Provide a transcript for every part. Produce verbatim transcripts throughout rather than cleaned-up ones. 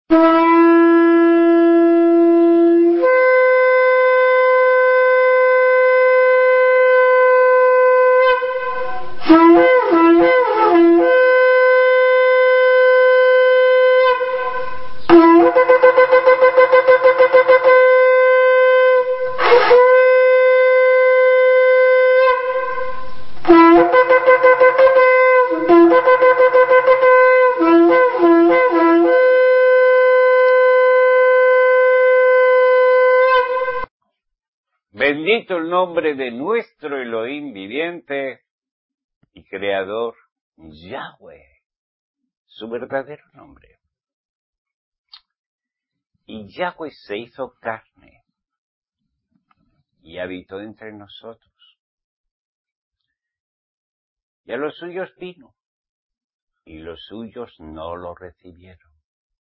Bendito el nombre de nuestro Elohim viviente y creador, Yahweh, su verdadero nombre. Y Yahweh se hizo carne y habitó entre nosotros. Y a los suyos vino, y los suyos no lo recibieron.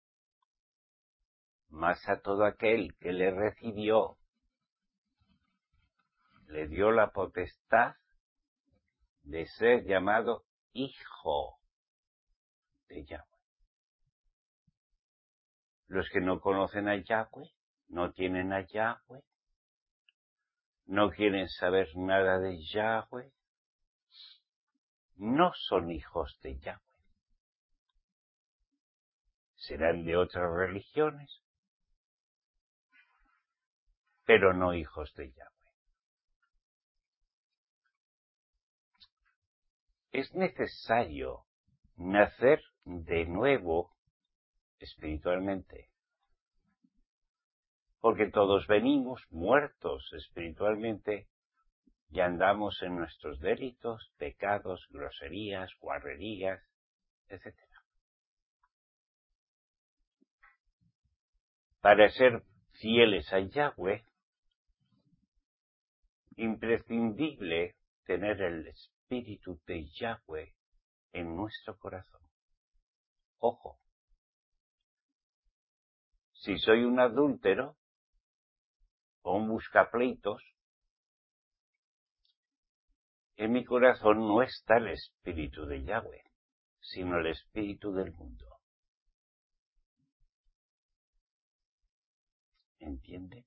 Mas a todo aquel que le recibió, le dio la potestad de ser llamado hijo de Yahweh. Los que no conocen a Yahweh, no tienen a Yahweh, no quieren saber nada de Yahweh, no son hijos de Yahweh. Serán de otras religiones, pero no hijos de Yahweh. Es necesario nacer de nuevo espiritualmente, porque todos venimos muertos espiritualmente y andamos en nuestros delitos, pecados, groserías, guarrerías, etcétera. Para ser fieles a Yahweh, imprescindible tener el Espíritu de Yahweh en nuestro corazón. Ojo, si soy un adúltero o un buscapleitos, en mi corazón no está el Espíritu de Yahweh, sino el Espíritu del mundo. ¿Entiende?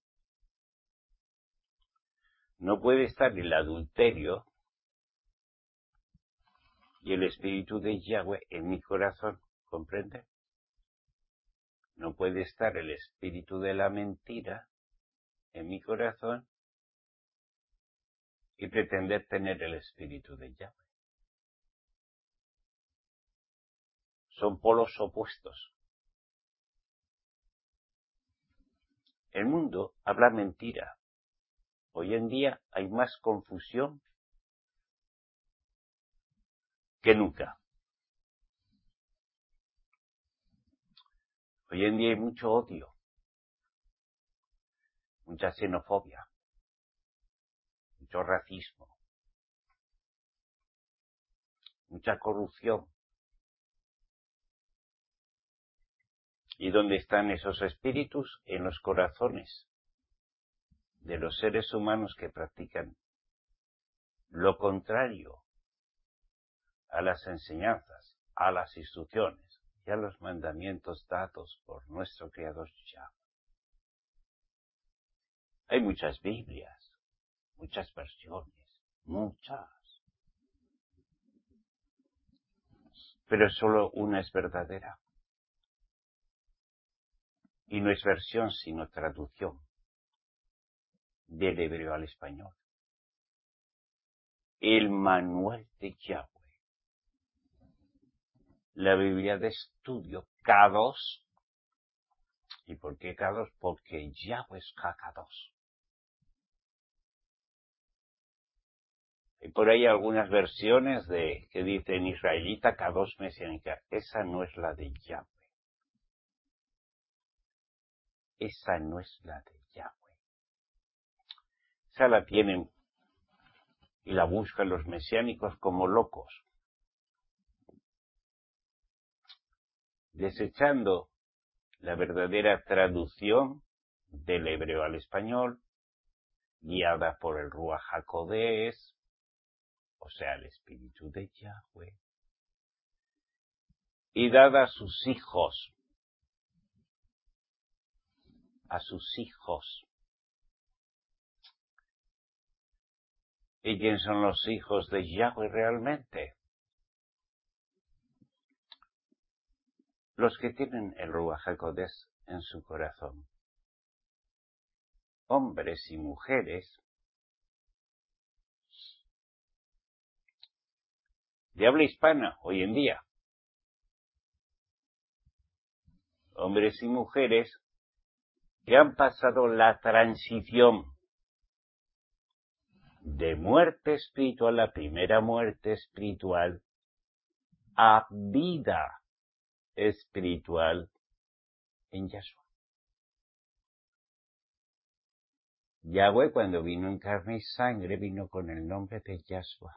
No puede estar el adulterio y el Espíritu de Yahweh en mi corazón, ¿comprende? No puede estar el Espíritu de la mentira en mi corazón y pretender tener el Espíritu de Yahweh. Son polos opuestos. El mundo habla mentira. Hoy en día hay más confusión que nunca. Hoy en día hay mucho odio, mucha xenofobia, mucho racismo, mucha corrupción. ¿Y dónde están esos espíritus? En los corazones de los seres humanos que practican lo contrario a las enseñanzas, a las instrucciones y a los mandamientos dados por nuestro Creador Yahweh. Hay muchas Biblias, muchas versiones, muchas. Pero solo una es verdadera. Y no es versión, sino traducción del hebreo al español. El manual de Yahweh. La Biblia de estudio, K dos. ¿Y por qué K dos? Porque Yahweh es K dos. Hay por ahí algunas versiones de que dicen israelita K dos mesiánica. Esa no es la de Yahweh. Esa no es la de Yahweh. Esa la tienen y la buscan los mesiánicos como locos, desechando la verdadera traducción del hebreo al español, guiada por el Ruach HaKodesh, o sea, el Espíritu de Yahweh, y dada a sus hijos a sus hijos. ¿Y quién son los hijos de Yahweh realmente? Los que tienen el Ruach HaKodesh en su corazón. Hombres y mujeres de habla hispana hoy en día. Hombres y mujeres que han pasado la transición de muerte espiritual, la primera muerte espiritual, a vida espiritual en Yahshua. Yahweh, cuando vino en carne y sangre, vino con el nombre de Yahshua.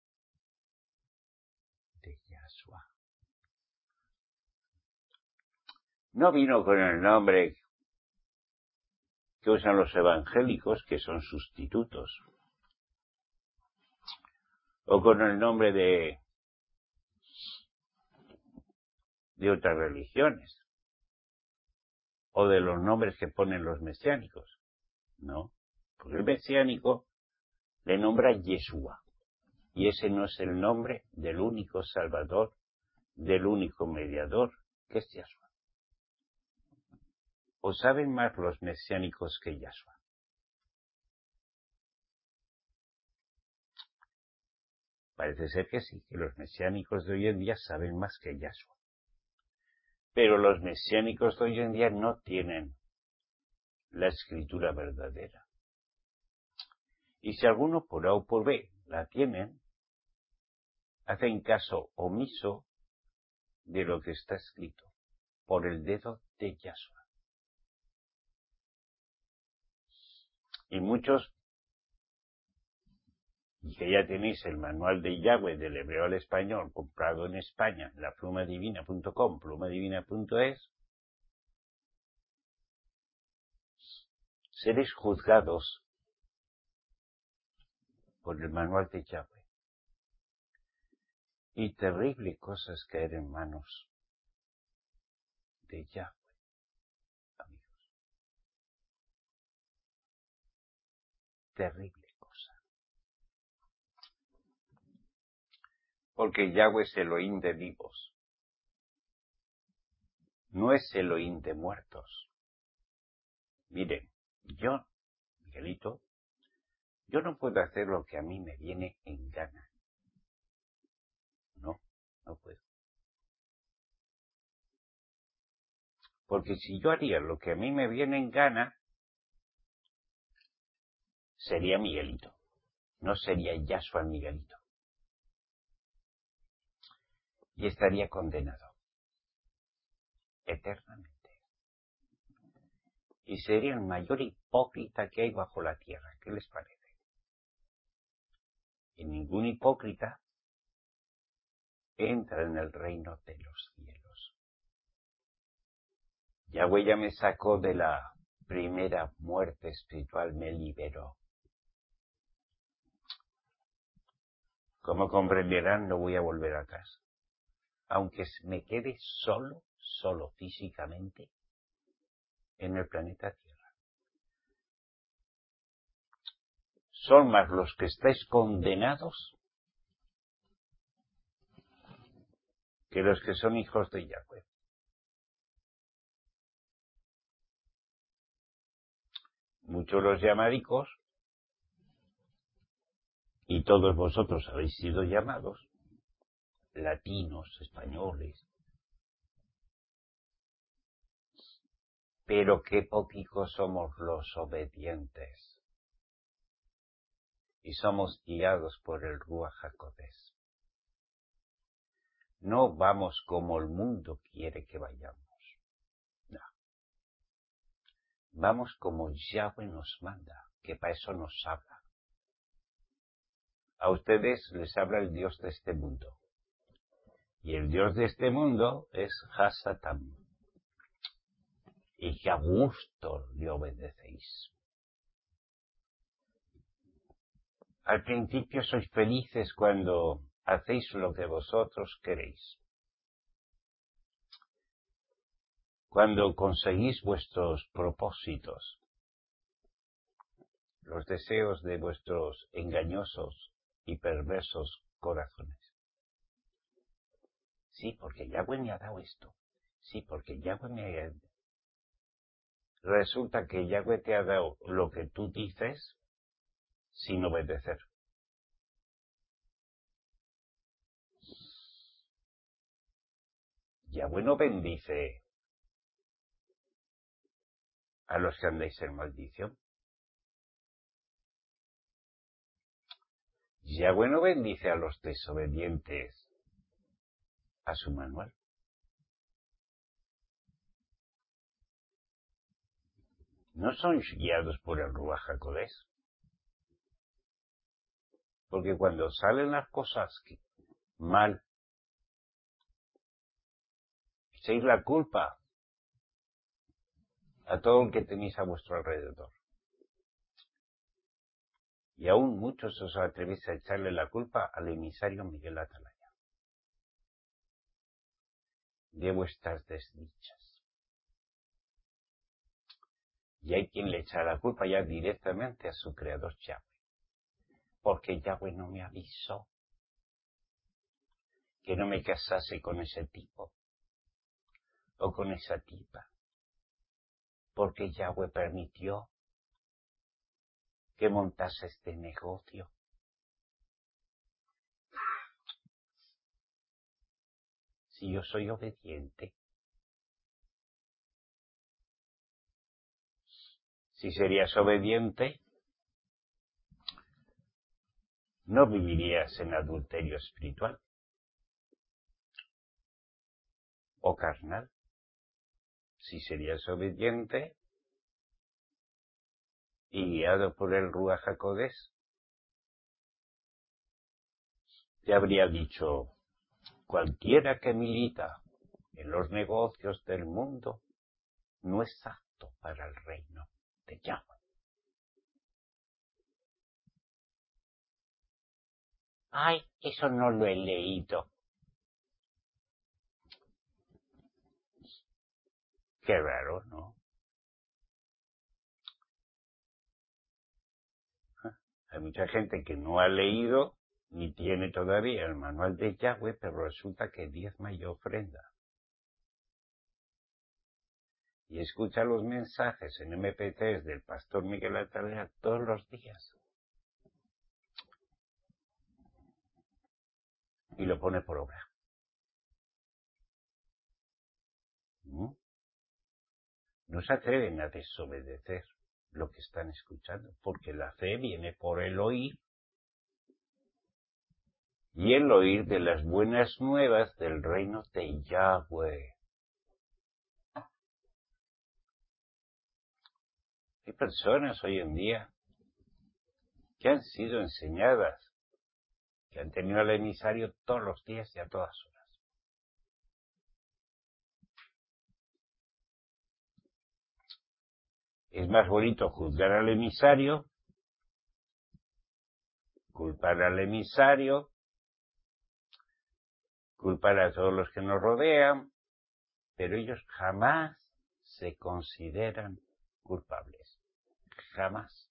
De Yahshua. No vino con el nombre que usan los evangélicos, que son sustitutos, o con el nombre de, de otras religiones, o de los nombres que ponen los mesiánicos. No, porque el mesiánico le nombra Yeshua, y ese no es el nombre del único Salvador, del único mediador, que es Yahshua. ¿O saben más los mesiánicos que Yahshua? Parece ser que sí, que los mesiánicos de hoy en día saben más que Yahshua. Pero los mesiánicos de hoy en día no tienen la escritura verdadera. Y si alguno por A o por B la tienen, hacen caso omiso de lo que está escrito por el dedo de Yahshua. Y muchos, y que ya tenéis el manual de Yahweh del hebreo al español comprado en España, en la pluma divina punto com, pluma divina punto es, seréis juzgados por el manual de Yahweh. Y terrible cosa es caer en manos de Yahweh, amigos. Terrible cosa. Porque Yahweh es Elohim de vivos. No es Elohim de muertos. Miren, yo, Miguelito, yo no puedo hacer lo que a mí me viene en gana. No, no puedo. Porque si yo haría lo que a mí me viene en gana, sería Miguelito. No sería Yahshua Miguelito. Y estaría condenado. Eternamente. Y sería el mayor hipócrita que hay bajo la tierra. ¿Qué les parece? Y ningún hipócrita entra en el reino de los cielos. Yahweh ya me sacó de la primera muerte espiritual, me liberó. Como comprenderán, no voy a volver a casa. Aunque me quede solo, solo físicamente, en el planeta Tierra. Son más los que estáis condenados que los que son hijos de Yahweh. Muchos los llamadicos, y todos vosotros habéis sido llamados, latinos, españoles, pero qué poquicos somos los obedientes. Y somos guiados por el Ruach HaKodesh. No vamos como el mundo quiere que vayamos. No. Vamos como Yahweh nos manda, que para eso nos habla. A ustedes les habla el Dios de este mundo. Y el Dios de este mundo es Hasatam. Y que a gusto le obedecéis. Al principio sois felices cuando hacéis lo que vosotros queréis. cuando conseguís vuestros propósitos, los deseos de vuestros engañosos y perversos corazones. Sí, porque Yahweh me ha dado esto. Sí, porque Yahweh me ha... Resulta que Yahweh te ha dado lo que tú dices sin obedecer. Yahweh no bendice a los que andáis en maldición. Yahweh no bendice a los desobedientes a su manual. No son guiados por el Ruach HaKodesh. Porque cuando salen las cosas mal, echéis la culpa a todo el que tenéis a vuestro alrededor. Y aún muchos os atrevéis a echarle la culpa al emisario Miguel Atalaya de vuestras desdichas. Y hay quien le echa la culpa ya directamente a su creador Yahweh. Porque Yahweh no me avisó que no me casase con ese tipo o con esa tipa. Porque Yahweh permitió que montase este negocio. Si yo soy obediente, si serías obediente, no vivirías en adulterio espiritual o carnal. Si serías obediente y guiado por el Ruach HaKodesh, te habría dicho: cualquiera que milita en los negocios del mundo no es apto para el reino de Yahweh. Ay, eso no lo he leído. Qué raro, ¿no? Hay mucha gente que no ha leído ni tiene todavía el manual de Yahweh, pero resulta que diezma y ofrenda. Y escucha los mensajes en eme pe tres del pastor Miguel Atalaya todos los días. Y lo pone por obra. ¿Mm? No se atreven a desobedecer lo que están escuchando, porque la fe viene por el oír, y el oír de las buenas nuevas del reino de Yahweh. Hay personas hoy en día que han sido enseñadas, que han tenido al emisario todos los días y a todas horas. Es más bonito juzgar al emisario, culpar al emisario, culpar a todos los que nos rodean, pero ellos jamás se consideran culpables. Jamás.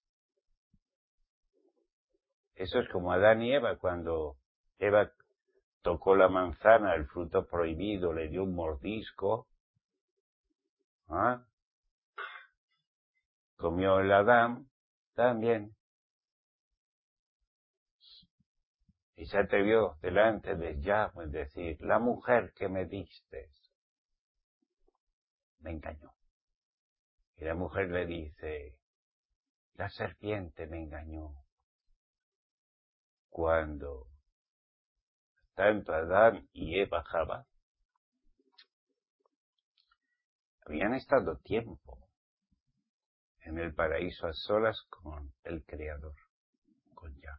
Eso es como Adán y Eva, cuando Eva tocó la manzana, el fruto prohibido, le dio un mordisco, ¿ah? Comió el Adán también, y se atrevió delante de Yahweh a decir: la mujer que me diste me engañó. Y la mujer le dice: la serpiente me engañó. Cuando tanto Adán y Eva Java habían estado tiempo en el paraíso a solas con el Creador, con Yahweh,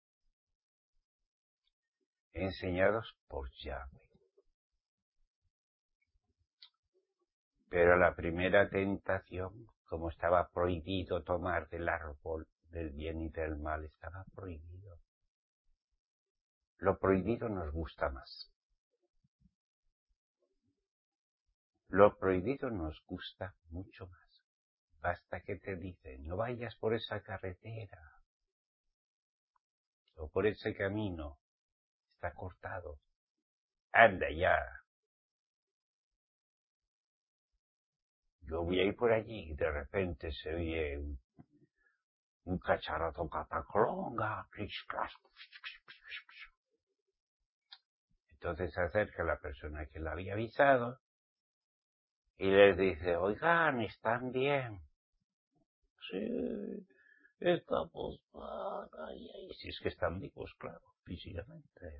enseñados por Yahweh. Pero la primera tentación, como estaba prohibido tomar del árbol del bien y del mal, estaba prohibido. Lo prohibido nos gusta más. Lo prohibido nos gusta mucho más. Basta que te dicen, no vayas por esa carretera o por ese camino, está cortado. Anda ya. Yo voy a ir por allí y de repente se oye un, un cacharro cataclonga. Entonces se acerca la persona que la había avisado y les dice, oigan, ¿están bien? Sí, estamos mal. Ay, ay, si es que están vivos, claro, físicamente.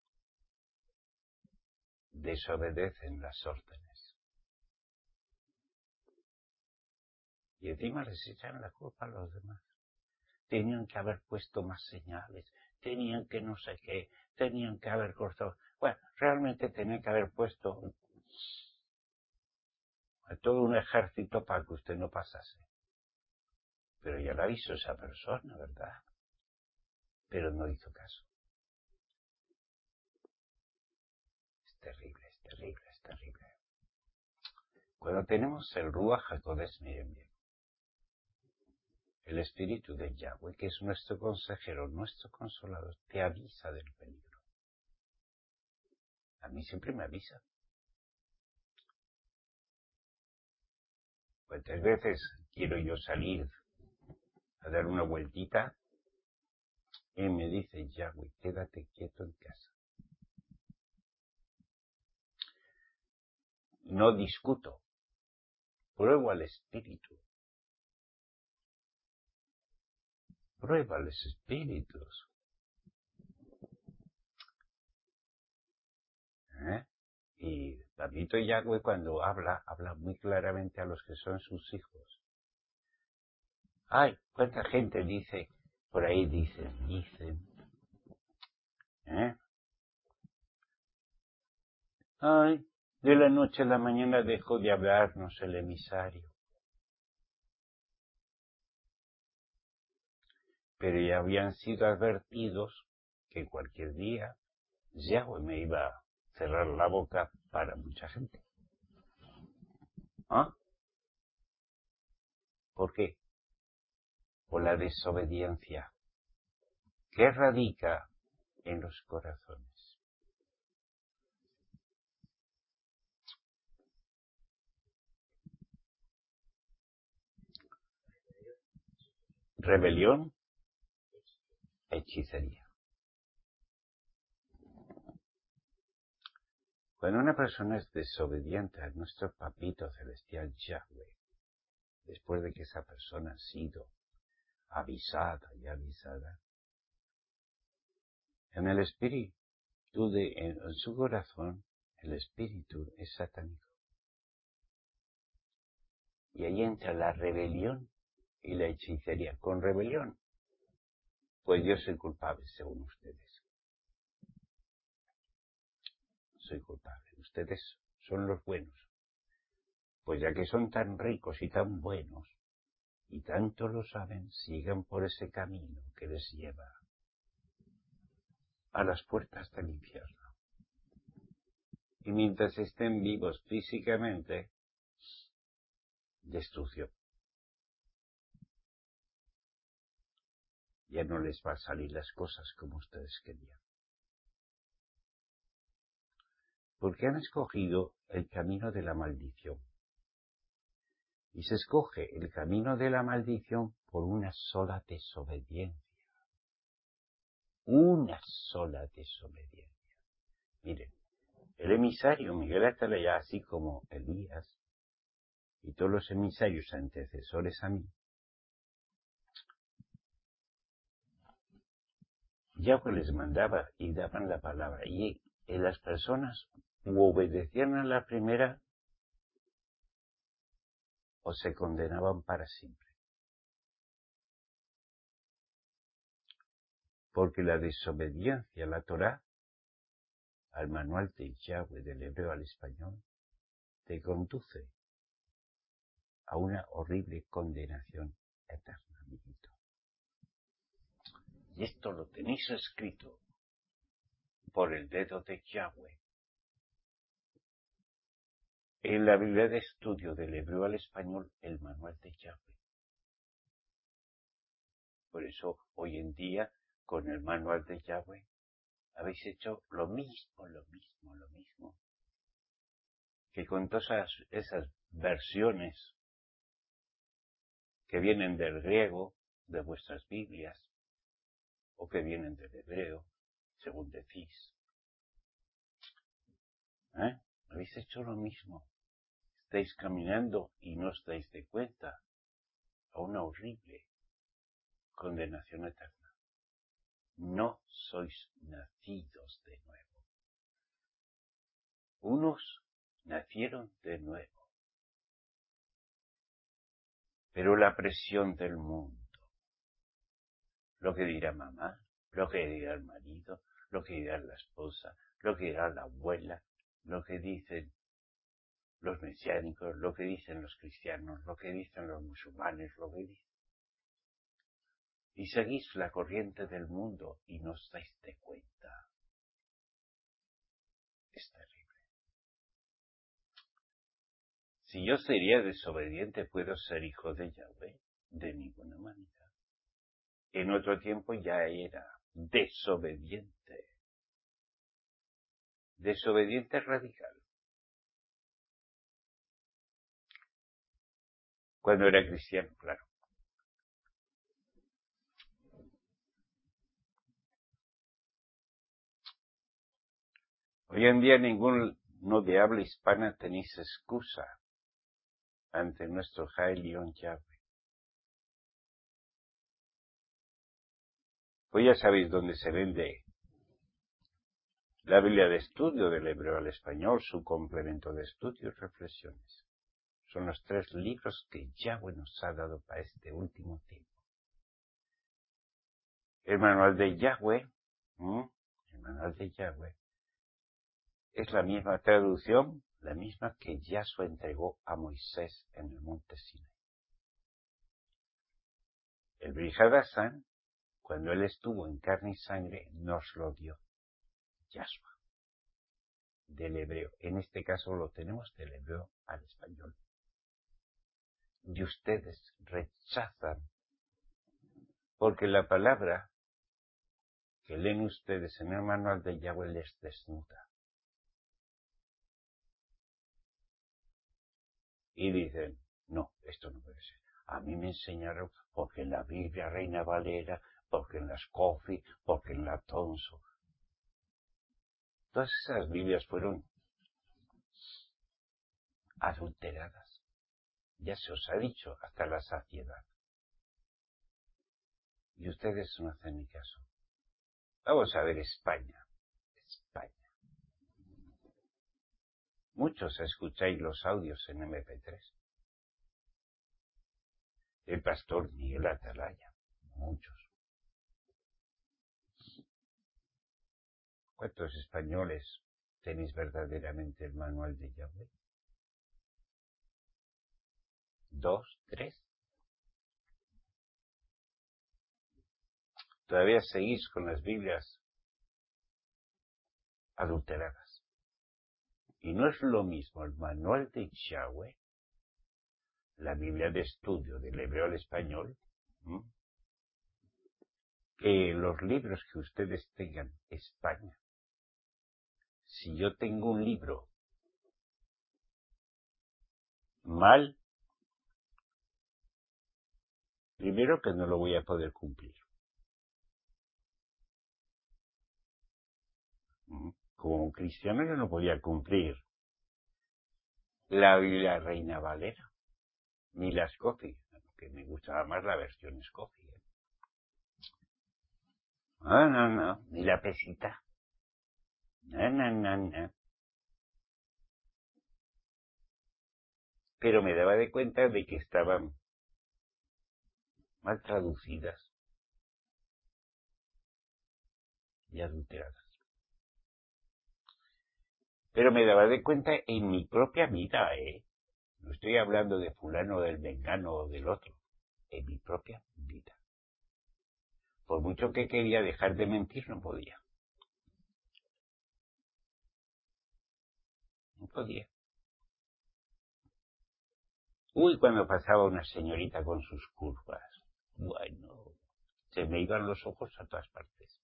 Desobedecen las órdenes. Y encima les echan la culpa a los demás. Tenían que haber puesto más señales, tenían que no sé qué, tenían que haber cortado. Bueno, realmente tenían que haber puesto todo un ejército para que usted no pasase. Pero ya lo avisó esa persona, ¿verdad? Pero no hizo caso. Es terrible, es terrible, es terrible. Cuando tenemos el Ruach HaKodesh, miren bien, el espíritu de Yahweh, que es nuestro consejero, nuestro consolador, te avisa del peligro. A mí siempre me avisa. ¿Cuántas veces quiero yo salir a dar una vueltita y me dice Yahweh, quédate quieto en casa? No discuto, pruebo al espíritu. Prueba los espíritus. ¿Eh? Y Papito Yahweh cuando habla, habla muy claramente a los que son sus hijos. Ay, cuánta gente dice, por ahí dicen, dicen, ¿eh? Ay, de la noche a la mañana dejó de hablarnos el emisario. Pero ya habían sido advertidos que cualquier día Yahweh me iba a cerrar la boca para mucha gente. ¿Ah? ¿Por qué? Por la desobediencia que radica en los corazones. Rebelión, hechicería. Cuando una persona es desobediente a nuestro papito celestial Yahweh, después de que esa persona ha sido avisada y avisada, en el espíritu, de, en, en su corazón, el espíritu es satánico. Y ahí entra la rebelión y la hechicería. Con rebelión, pues yo soy culpable según ustedes. Soy culpable. Ustedes son los buenos. Pues ya que son tan ricos y tan buenos, y tanto lo saben, sigan por ese camino que les lleva a las puertas del infierno. Y mientras estén vivos físicamente, destrucción. Ya no les va a salir las cosas como ustedes querían. Porque han escogido el camino de la maldición. Y se escoge el camino de la maldición por una sola desobediencia. Una sola desobediencia. Miren, el emisario Miguel Atalaya, así como Elías y todos los emisarios antecesores a mí, Yahweh les mandaba y daban la palabra. Y las personas o obedecían a la primera o se condenaban para siempre. Porque la desobediencia a la Torá, al manual de Yahweh del hebreo al español, te conduce a una horrible condenación eterna, amiguito. Y esto lo tenéis escrito por el dedo de Yahweh. en la Biblia de estudio del hebreo al español, el manual de Yahweh. Por eso, hoy en día, con el manual de Yahweh, habéis hecho lo mismo, lo mismo, lo mismo, que con todas esas, esas versiones que vienen del griego, de vuestras Biblias, o que vienen del hebreo, según decís. ¿Eh? Habéis hecho lo mismo. Estáis caminando y no os dais de cuenta a una horrible condenación eterna. No sois nacidos de nuevo. Unos nacieron de nuevo. Pero la presión del mundo, lo que dirá mamá, lo que dirá el marido, lo que dirá la esposa, lo que dirá la abuela, lo que dicen los mesiánicos, lo que dicen los cristianos, lo que dicen los musulmanes, lo que dicen. Y seguís la corriente del mundo y no os dais de cuenta. Es terrible. Si yo sería desobediente, ¿puedo ser hijo de Yahweh? De ninguna manera. En otro tiempo ya era desobediente. Desobediente radical. Cuando era cristiano, claro. Hoy en día ninguno de habla hispana tenéis excusa ante nuestro Jai León Yahweh. Pues ya sabéis dónde se vende la Biblia de estudio del hebreo al español, su complemento de estudio y reflexiones. Son los tres libros que Yahweh nos ha dado para este último tiempo. El manual de Yahweh, ¿eh? el manual de Yahweh, es la misma traducción, la misma que Yahshua entregó a Moisés en el monte Sinai. El Brit Hadashah, cuando él estuvo en carne y sangre, nos lo dio. Yahshua, del hebreo. En este caso lo tenemos del hebreo al español. Y ustedes rechazan, porque la palabra que leen ustedes en el manual de Yahweh les desnuda. Y dicen, no, esto no puede ser. A mí me enseñaron porque en la Biblia Reina Valera, porque en la Scofield, porque en la Thomson. Todas esas Biblias fueron adulteradas. Ya se os ha dicho hasta la saciedad. Y ustedes no hacen ni caso. Vamos a ver España. España. Muchos escucháis los audios en eme pe tres. El pastor Miguel Atalaya. Muchos. ¿Cuántos españoles tenéis verdaderamente el manual de Yahweh? ¿Dos? ¿Tres? Todavía seguís con las Biblias adulteradas. Y no es lo mismo el manual de Yahweh, la Biblia de estudio del hebreo al español, ¿m? que los libros que ustedes tengan España. Si yo tengo un libro mal, primero que no lo voy a poder cumplir. Como un cristiano yo no podía cumplir la Biblia Reina Valera, ni la Scofield, que me gustaba más la versión Scofield. No, no, no, ni la pesita. No, no, no, no. Pero me daba de cuenta de que estaban mal traducidas y adulteradas. Pero me daba de cuenta en mi propia vida, ¿eh? No estoy hablando de fulano, del mengano o del otro. En mi propia vida. Por mucho que quería dejar de mentir, no podía. No podía. Uy, cuando pasaba una señorita con sus curvas. Bueno, se me iban los ojos a todas partes.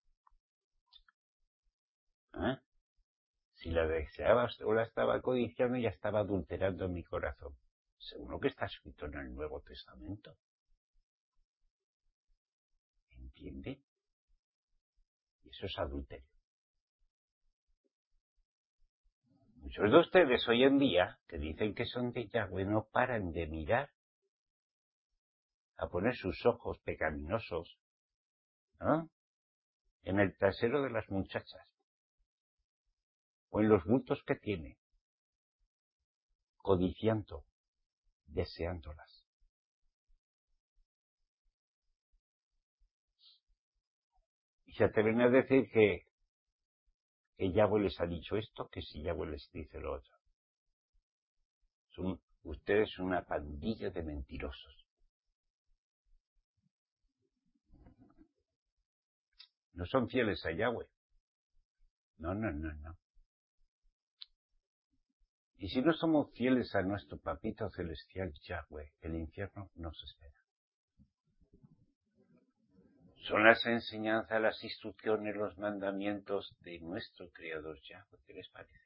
¿Eh? Si la deseaba o la estaba codiciando, ya estaba adulterando mi corazón. Seguro que está escrito en el Nuevo Testamento. ¿Entiende? Y eso es adulterio. Muchos de ustedes hoy en día, que dicen que son de Yahweh, no paran de mirar, a poner sus ojos pecaminosos, ¿no?, en el trasero de las muchachas, o en los bultos que tiene, codiciando, deseándolas. Y se atreven a decir que, que Yahweh les ha dicho esto, que si Yahweh les dice lo otro. Son ustedes una pandilla de mentirosos. No son fieles a Yahweh. No, no, no, no. Y si no somos fieles a nuestro papito celestial Yahweh, el infierno nos espera. Son las enseñanzas, las instrucciones, los mandamientos de nuestro Creador Yahweh. ¿Qué les parece?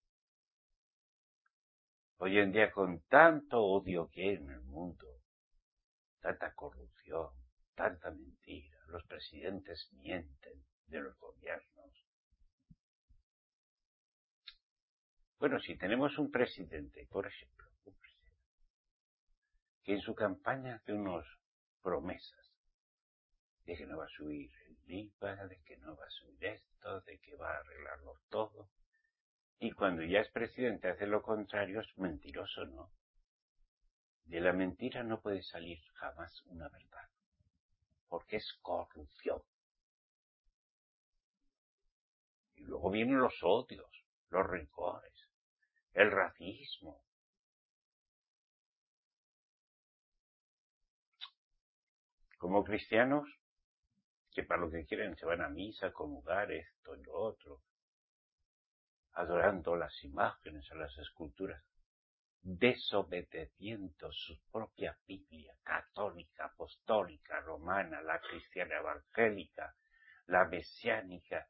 Hoy en día, con tanto odio que hay en el mundo, tanta corrupción, tanta mentira, los presidentes mienten de los gobiernos. Bueno, si tenemos un presidente, por ejemplo, un presidente, que en su campaña hace unas promesas de que no va a subir el I V A, de que no va a subir esto, de que va a arreglarlo todo, y cuando ya es presidente hace lo contrario, es mentiroso, ¿no? De la mentira no puede salir jamás una verdad, porque es corrupción. Y luego vienen los odios, los rencores, el racismo. Como cristianos, que para lo que quieren se van a misa, comulgar esto y lo otro, adorando las imágenes, a las esculturas, desobedeciendo su propia Biblia católica, apostólica, romana, la cristiana evangélica, la mesiánica,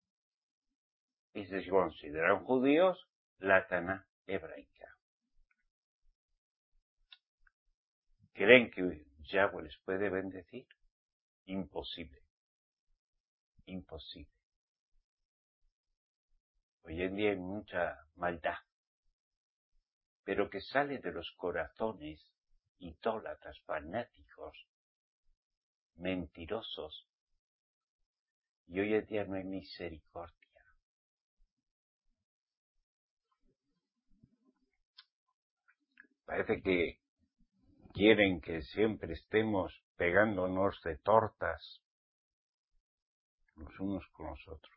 y se consideran judíos, la Taná hebraica. ¿Creen que Yahweh les puede bendecir? Imposible. Imposible. Hoy en día hay mucha maldad, pero que sale de los corazones idólatras, fanáticos, mentirosos, y hoy en día no hay misericordia. Parece que quieren que siempre estemos pegándonos de tortas los unos con los otros.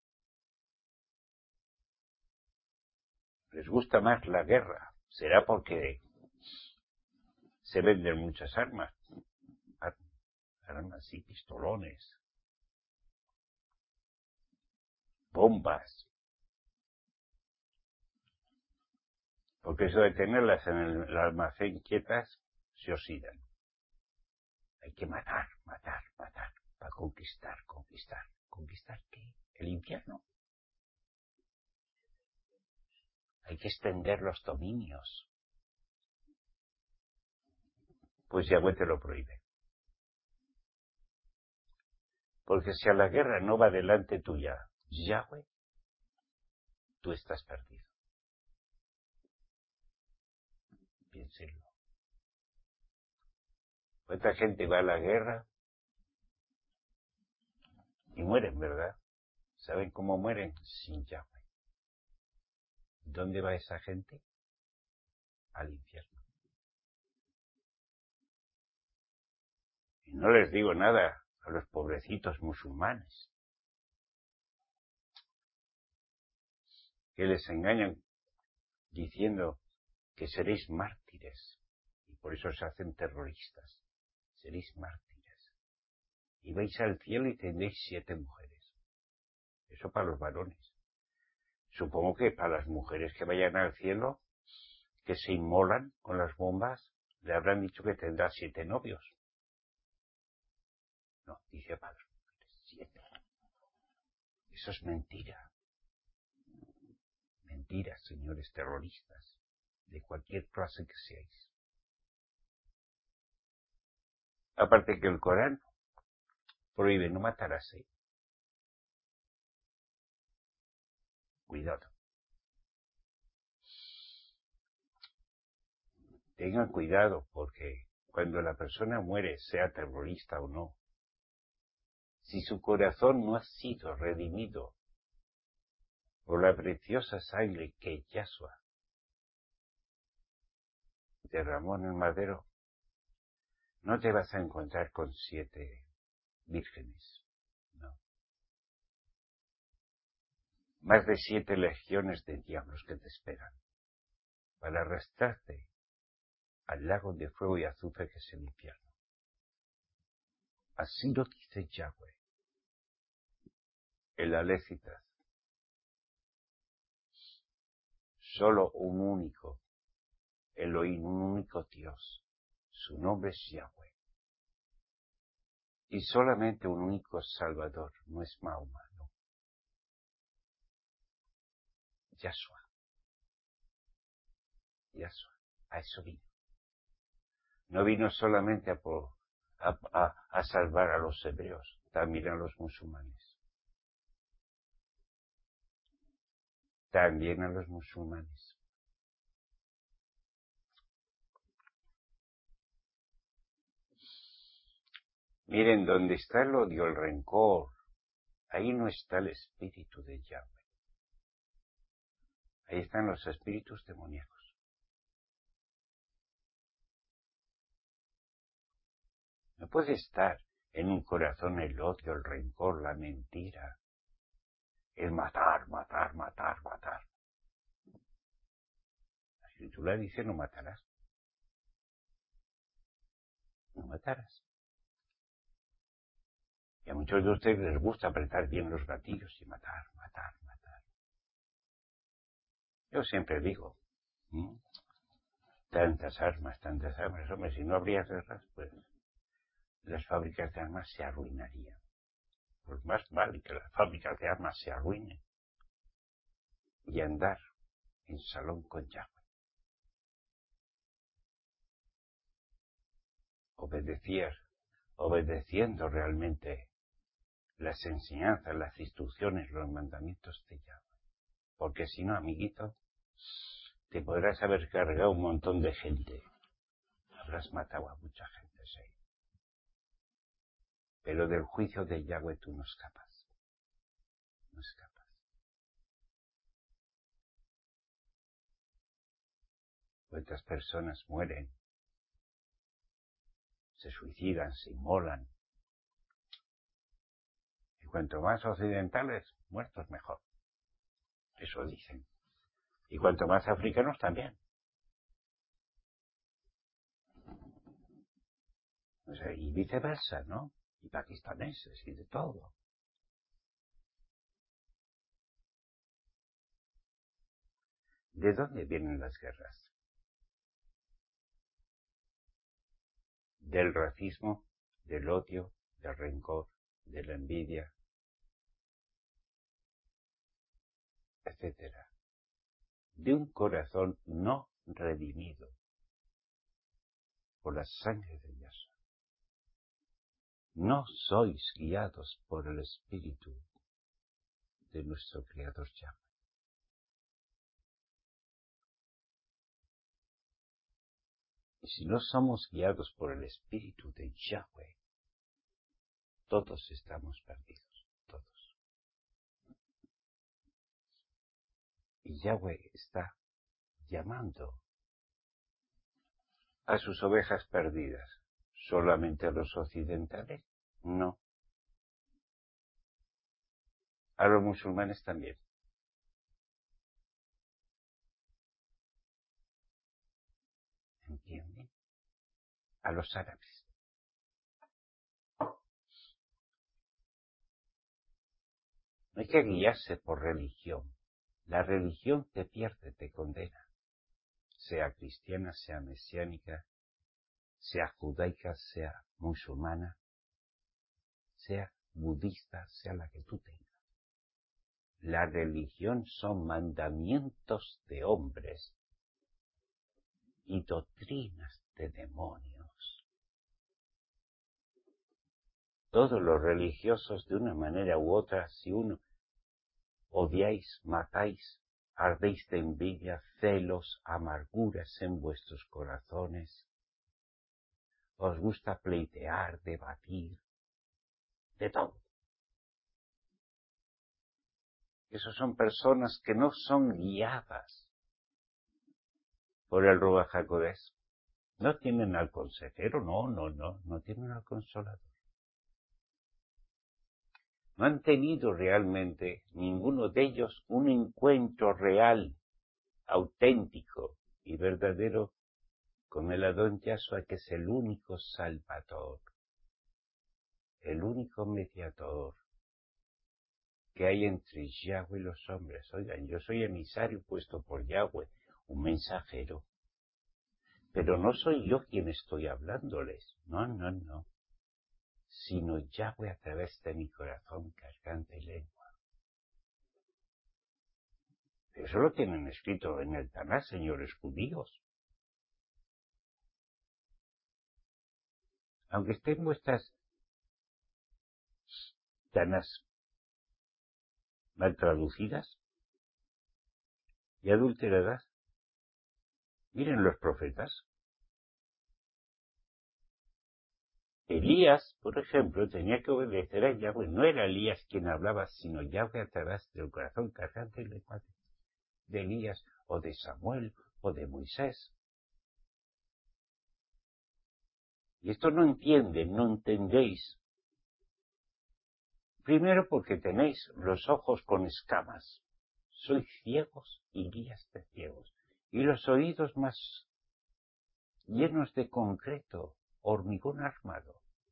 Les gusta más la guerra. Será porque se venden muchas armas. Armas y pistolones. Bombas. Porque eso de tenerlas en el, el almacén quietas, se oxidan. Hay que matar, matar, matar, para conquistar, conquistar. ¿Conquistar qué? ¿El infierno? Hay que extender los dominios. Pues Yahweh te lo prohíbe. Porque si a la guerra no va delante tuya Yahweh, tú estás perdido. Piénsenlo. ¿Cuánta gente va a la guerra y mueren, verdad? ¿Saben cómo mueren? Sin Yahweh. ¿Dónde va esa gente? Al infierno. Y no les digo nada a los pobrecitos musulmanes, que les engañan diciendo que seréis mártires, y por eso se hacen terroristas. Seréis mártires. Y vais al cielo y tendréis siete mujeres. Eso para los varones. Supongo que para las mujeres que vayan al cielo que se inmolan con las bombas, le habrán dicho que tendrá siete novios. No, dice Padre, siete. Eso es mentira. Mentiras, señores terroristas, de cualquier clase que seáis. Aparte que el Corán prohíbe no matarás. ¿eh? Cuidado. Tengan cuidado porque cuando la persona muere, sea terrorista o no, si su corazón no ha sido redimido por la preciosa sangre que Yahshua derramó en el madero, no te vas a encontrar con siete vírgenes, no. Más de siete legiones de diablos que te esperan para arrastrarte al lago de fuego y azufre que es el infierno. Así lo dice Yahweh. El Alécitas. Solo un único Elohim, un único Dios. Su nombre es Yahweh. Y solamente un único Salvador, no es Mahoma, no. Yahshua. Yahshua. A eso vino. No vino solamente a, a, a, a salvar a los hebreos, también a los musulmanes. También a los musulmanes. Miren, donde está el odio, el rencor, ahí no está el espíritu de Yahweh. Ahí están los espíritus demoníacos. No puede estar en un corazón el odio, el rencor, la mentira, el matar, matar, matar, matar. La Escritura dice no matarás. No matarás. Y a muchos de ustedes les gusta apretar bien los gatillos y matar, matar, matar. Yo siempre digo, ¿eh? tantas armas, tantas armas, hombre, si no habría guerras, pues las fábricas de armas se arruinarían. Pues más vale que las fábricas de armas se arruinen y andar en salón con Yahweh. Obedecer, obedeciendo realmente las enseñanzas, las instrucciones, los mandamientos de Yahweh. Porque si no, amiguito, te podrás haber cargado un montón de gente. Habrás matado a mucha gente, sí. Pero del juicio de Yahweh tú no escapas. No escapas. ¿Cuántas personas mueren? Se suicidan, se inmolan. Y cuanto más occidentales, muertos mejor. Eso dicen. Y cuanto más africanos también. O sea, y viceversa, ¿no? Y pakistaneses y de todo. ¿De dónde vienen las guerras? Del racismo, del odio, del rencor, de la envidia, etcétera. De un corazón no redimido por la sangre de Yahshua. No sois guiados por el Espíritu de nuestro Creador Yahweh. Y si no somos guiados por el Espíritu de Yahweh, todos estamos perdidos, todos. Y Yahweh está llamando a sus ovejas perdidas. ¿Solamente a los occidentales? No. A los musulmanes también. ¿Entienden? A los árabes. No hay que guiarse por religión. La religión te pierde, te condena. sea cristiana, sea mesiánica, sea judaica, sea musulmana, sea budista, sea la que tú tengas. La religión son mandamientos de hombres y doctrinas de demonios. Todos los religiosos, de una manera u otra, si uno odiáis, matáis, ardéis de envidia, celos, amarguras en vuestros corazones, os gusta pleitear, debatir, de todo. Esas son personas que no son guiadas por el Ruach HaKodesh. No tienen al consejero, no, no, no, no tienen al consolador. No han tenido realmente ninguno de ellos un encuentro real, auténtico y verdadero con el Adón Yahshua, que es el único salvador, el único mediador que hay entre Yahweh y los hombres. Oigan, yo soy emisario puesto por Yahweh, un mensajero, pero no soy yo quien estoy hablándoles, no, no, no, sino Yahweh a través de mi corazón, garganta y lengua. Eso lo tienen escrito en el Tanaj, señores judíos. Aunque estén vuestras Tanaj mal traducidas y adulteradas, miren los profetas. Elías, por ejemplo, tenía que obedecer a Yahweh. No era Elías quien hablaba, sino Yahweh a través del corazón cargante y lenguaje de Elías, o de Samuel, o de Moisés. Y esto no entienden, no entendéis. Primero porque tenéis los ojos con escamas. Sois ciegos y guías de ciegos. Y los oídos más llenos de concreto, hormigón armado.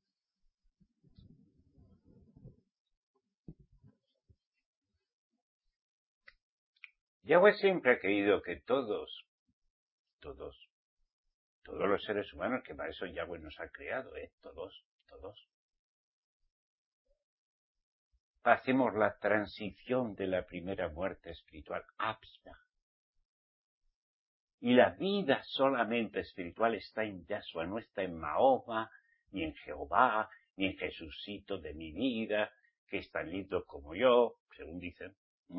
Yahweh siempre ha querido que todos, todos, todos los seres humanos, que para eso Yahweh nos ha creado, ¿eh? Todos, todos. Hacemos la transición de la primera muerte espiritual, Abspa. Y la vida solamente espiritual está en Yahshua, no está en Mahoma, ni en Jehová, ni en Jesucito de mi vida, que es tan lindo como yo, según dicen. ¿Mm?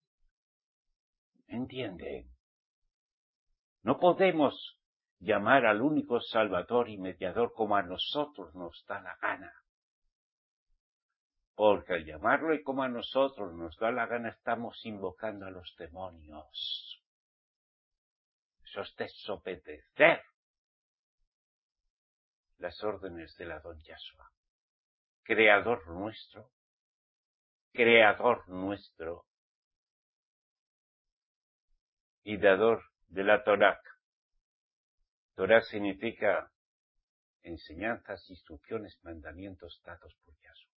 ¿Entienden? No podemos llamar al único Salvador y Mediador como a nosotros nos da la gana. Porque al llamarlo y como a nosotros nos da la gana, estamos invocando a los demonios. Eso es desobedecer las órdenes del Adón Yahshua, creador nuestro, creador nuestro y dador de la Torah. Torah significa enseñanzas, instrucciones, mandamientos dados por Yahshua.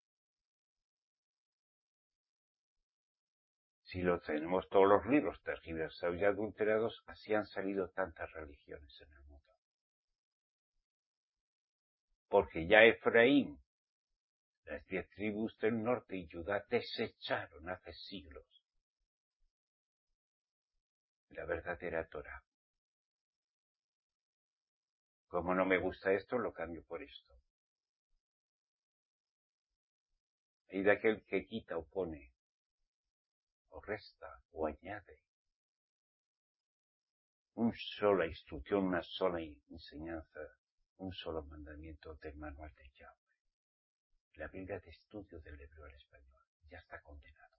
Si lo tenemos todos los libros tergiversados y adulterados, así han salido tantas religiones en el mundo. Porque ya Efraín, las diez tribus del norte y Judá desecharon hace siglos la verdadera Torah. Como no me gusta esto, lo cambio por esto. Y de aquel que quita o pone, o resta, o añade, una sola instrucción, una sola enseñanza, un solo mandamiento del manual de Yahweh. La Biblia de estudio del hebreo al español ya está condenado.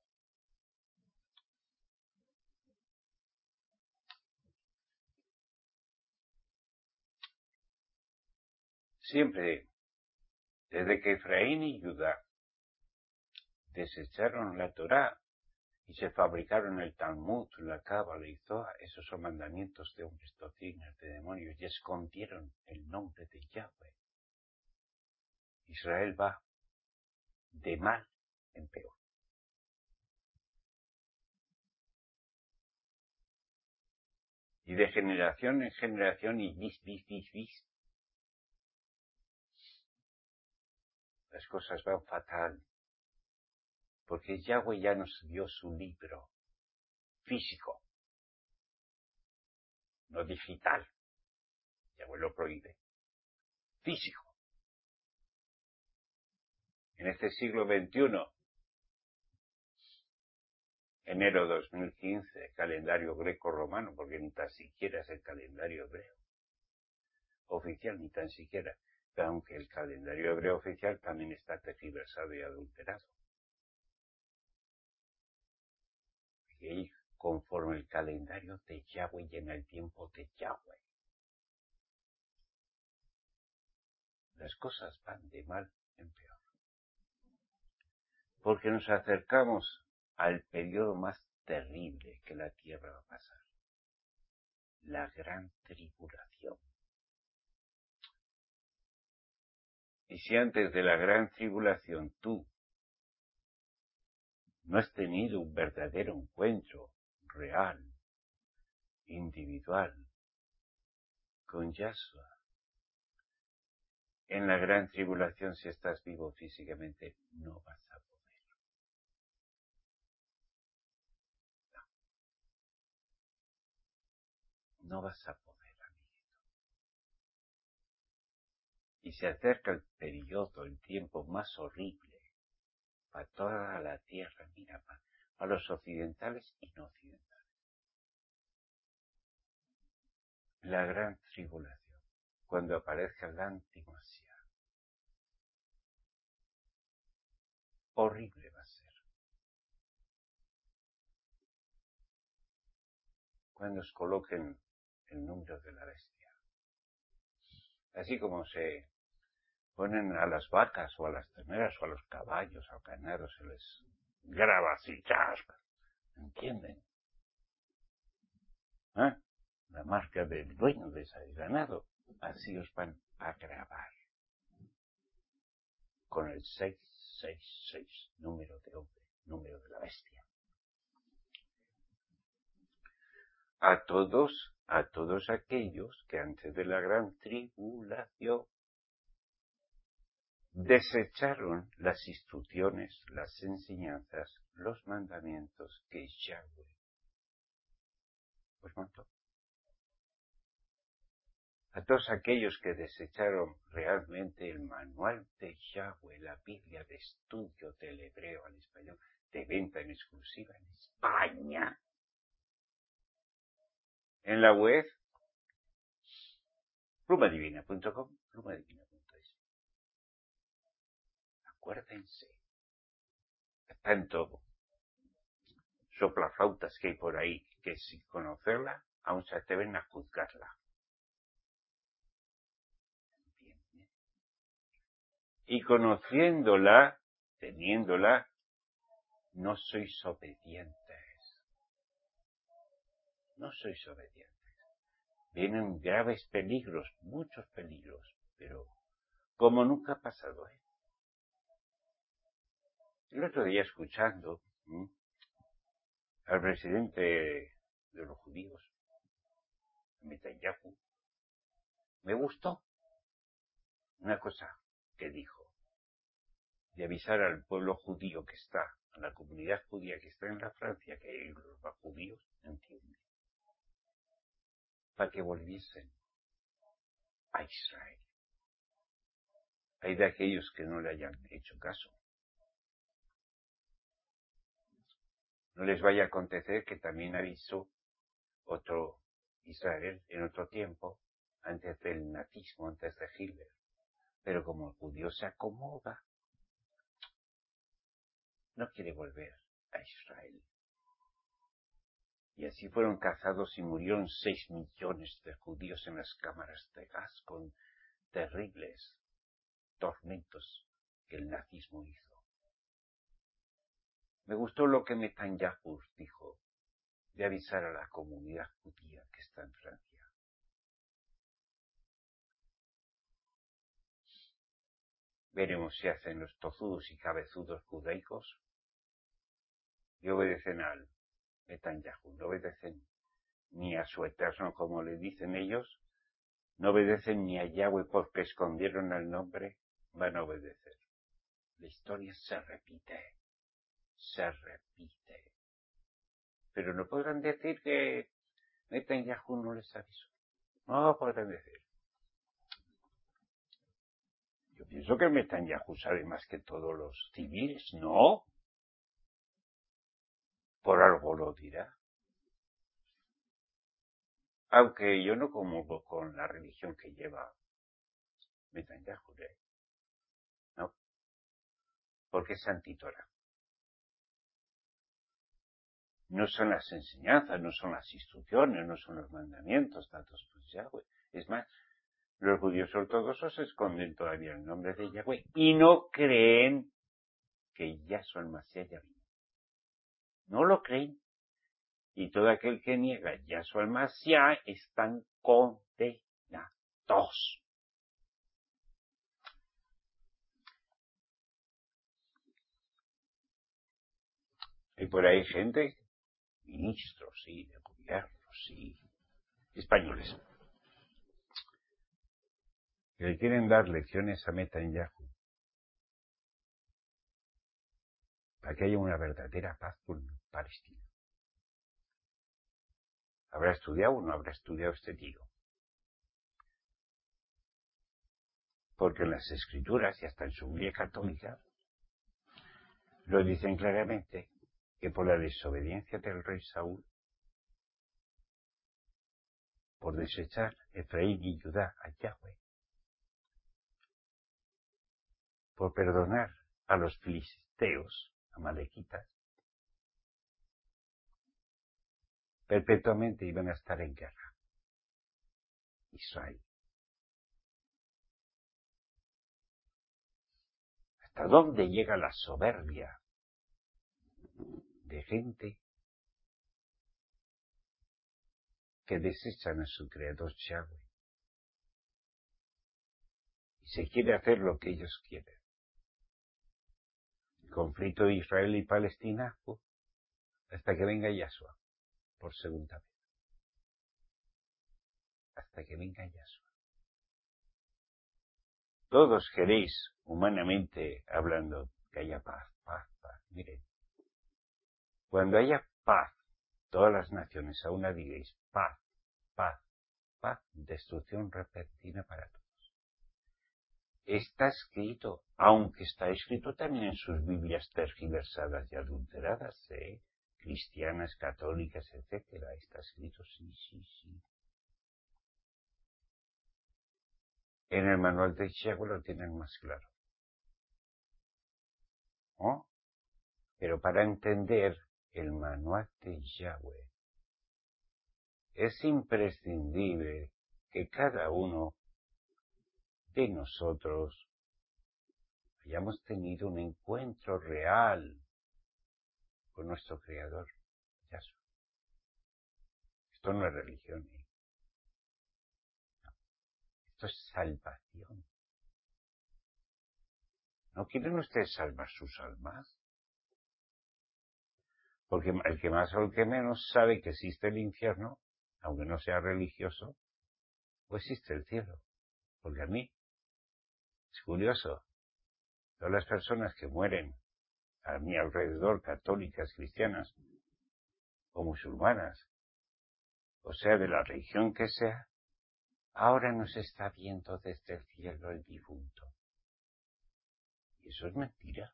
Siempre, desde que Efraín y Judá desecharon la Torá y se fabricaron el Talmud, la Cábala y Zohar, esos son mandamientos de hombres, doctrinas de demonios, y escondieron el nombre de Yahweh. Israel va de mal en peor. Y de generación en generación y bis, bis, bis, bis. Las cosas van fatal. Porque Yahweh ya nos dio su libro físico, no digital. Yahweh lo prohíbe. Físico. En este siglo veintiuno, enero de dos mil quince, calendario greco-romano, porque ni tan siquiera es el calendario hebreo oficial, ni tan siquiera, aunque el calendario hebreo oficial también está tergiversado y adulterado. Y conforme el calendario de Yahweh y en el tiempo de Yahweh, las cosas van de mal en peor. Porque nos acercamos al periodo más terrible que la tierra va a pasar. La gran tribulación. Y si antes de la gran tribulación tú no has tenido un verdadero encuentro real, individual, con Yahshua, en la gran tribulación, si estás vivo físicamente, no vas a poder. No, no vas a poder, amiguito. Y se acerca el periodo, el tiempo más horrible para toda la tierra, mira, para, para los occidentales y no occidentales. La gran tribulación, cuando aparezca la antimasia, horrible va a ser. Cuando os coloquen el número de la bestia. Así como se ponen a las vacas o a las terneras o a los caballos o ganados, se les graba así, chasca. ¿Entienden? ¿Eh? La marca del dueño de ese ganado. Así os van a grabar. Con el seiscientos sesenta y seis, número de hombre, número de la bestia. A todos, a todos aquellos que antes de la gran tribulación desecharon las instrucciones, las enseñanzas, los mandamientos que Yahweh os mandó. A todos aquellos que desecharon realmente el manual de Yahweh, la Biblia de estudio del hebreo al español, de venta en exclusiva en España, en la web plumadivina punto com, plumadivina punto es. Acuérdense, tanto soplaflautas que hay por ahí, que sin conocerla, aún se atreven a juzgarla. ¿Entienden? Y conociéndola, teniéndola, no sois obedientes. No sois obedientes. Vienen graves peligros, muchos peligros, pero como nunca ha pasado, ¿eh? El otro día escuchando ¿eh? al presidente de los judíos, Netanyahu, me gustó una cosa que dijo, de avisar al pueblo judío que está, a la comunidad judía que está en la Francia, que los judíos entienden, para que volviesen a Israel. Hay de aquellos que no le hayan hecho caso. No les vaya a acontecer que también avisó otro Israel en otro tiempo, antes del nazismo, antes de Hitler. Pero como el judío se acomoda, no quiere volver a Israel. Y así fueron cazados y murieron seis millones de judíos en las cámaras de gas con terribles tormentos que el nazismo hizo. Me gustó lo que Netanyahu dijo de avisar a la comunidad judía que está en Francia. Veremos si hacen los tozudos y cabezudos judaicos y obedecen al Netanyahu, no obedecen ni a su eterno, como le dicen ellos, no obedecen ni a Yahweh porque escondieron el nombre, van a obedecer. La historia se repite, se repite. Pero no podrán decir que Netanyahu no les avisó. No podrán decir. Yo pienso que Netanyahu sabe más que todos los civiles, ¿no? Por algo lo dirá. Aunque yo no comulgo con la religión que lleva Netanyahu, ¿eh? No, porque es antitora. No son las enseñanzas, no son las instrucciones, no son los mandamientos dados por Yahweh. Es más, los judíos ortodoxos esconden todavía el nombre de Yahweh y no creen que Yahshua el Mashiach ya vino. No lo creen. Y todo aquel que niega Yahshua el Mashiach están condenados. Y por ahí gente, ministros, sí, de gobierno, sí, españoles, que le quieren dar lecciones a Netanyahu para que haya una verdadera paz con Palestina. ¿Habrá estudiado o no habrá estudiado este tío? Porque en las escrituras y hasta en su Biblia católica lo dicen claramente que por la desobediencia del rey Saúl, por desechar Efraín y Judá a Yahweh, por perdonar a los filisteos, amalequitas, perpetuamente iban a estar en guerra. Israel. ¿Hasta dónde llega la soberbia de gente que desechan a su creador Yahweh y se quiere hacer lo que ellos quieren? El conflicto de Israel y Palestina, uh, hasta que venga Yahshua, por segunda vez. Hasta que venga Yahshua. Todos queréis, humanamente hablando, que haya paz, paz, paz. Miren, cuando haya paz, todas las naciones a una diréis paz, paz, paz, destrucción repentina para todos. Está escrito, aunque está escrito también en sus Biblias tergiversadas y adulteradas, ¿eh? Cristianas, católicas, etcétera. Está escrito, sí, sí, sí. En el manual de Yahweh lo tienen más claro. ¿No? Pero para entender el manual de Yahweh es imprescindible que cada uno de nosotros hayamos tenido un encuentro real con nuestro Creador, Yahshua. Esto no es religión, ¿eh? No. Esto es salvación. ¿No quieren ustedes salvar sus almas? Porque el que más o el que menos sabe que existe el infierno, aunque no sea religioso, o existe el cielo. Porque a mí, es curioso, todas las personas que mueren a mi alrededor, católicas, cristianas o musulmanas, o sea, de la religión que sea, ahora nos está viendo desde el cielo el difunto. Y eso es mentira.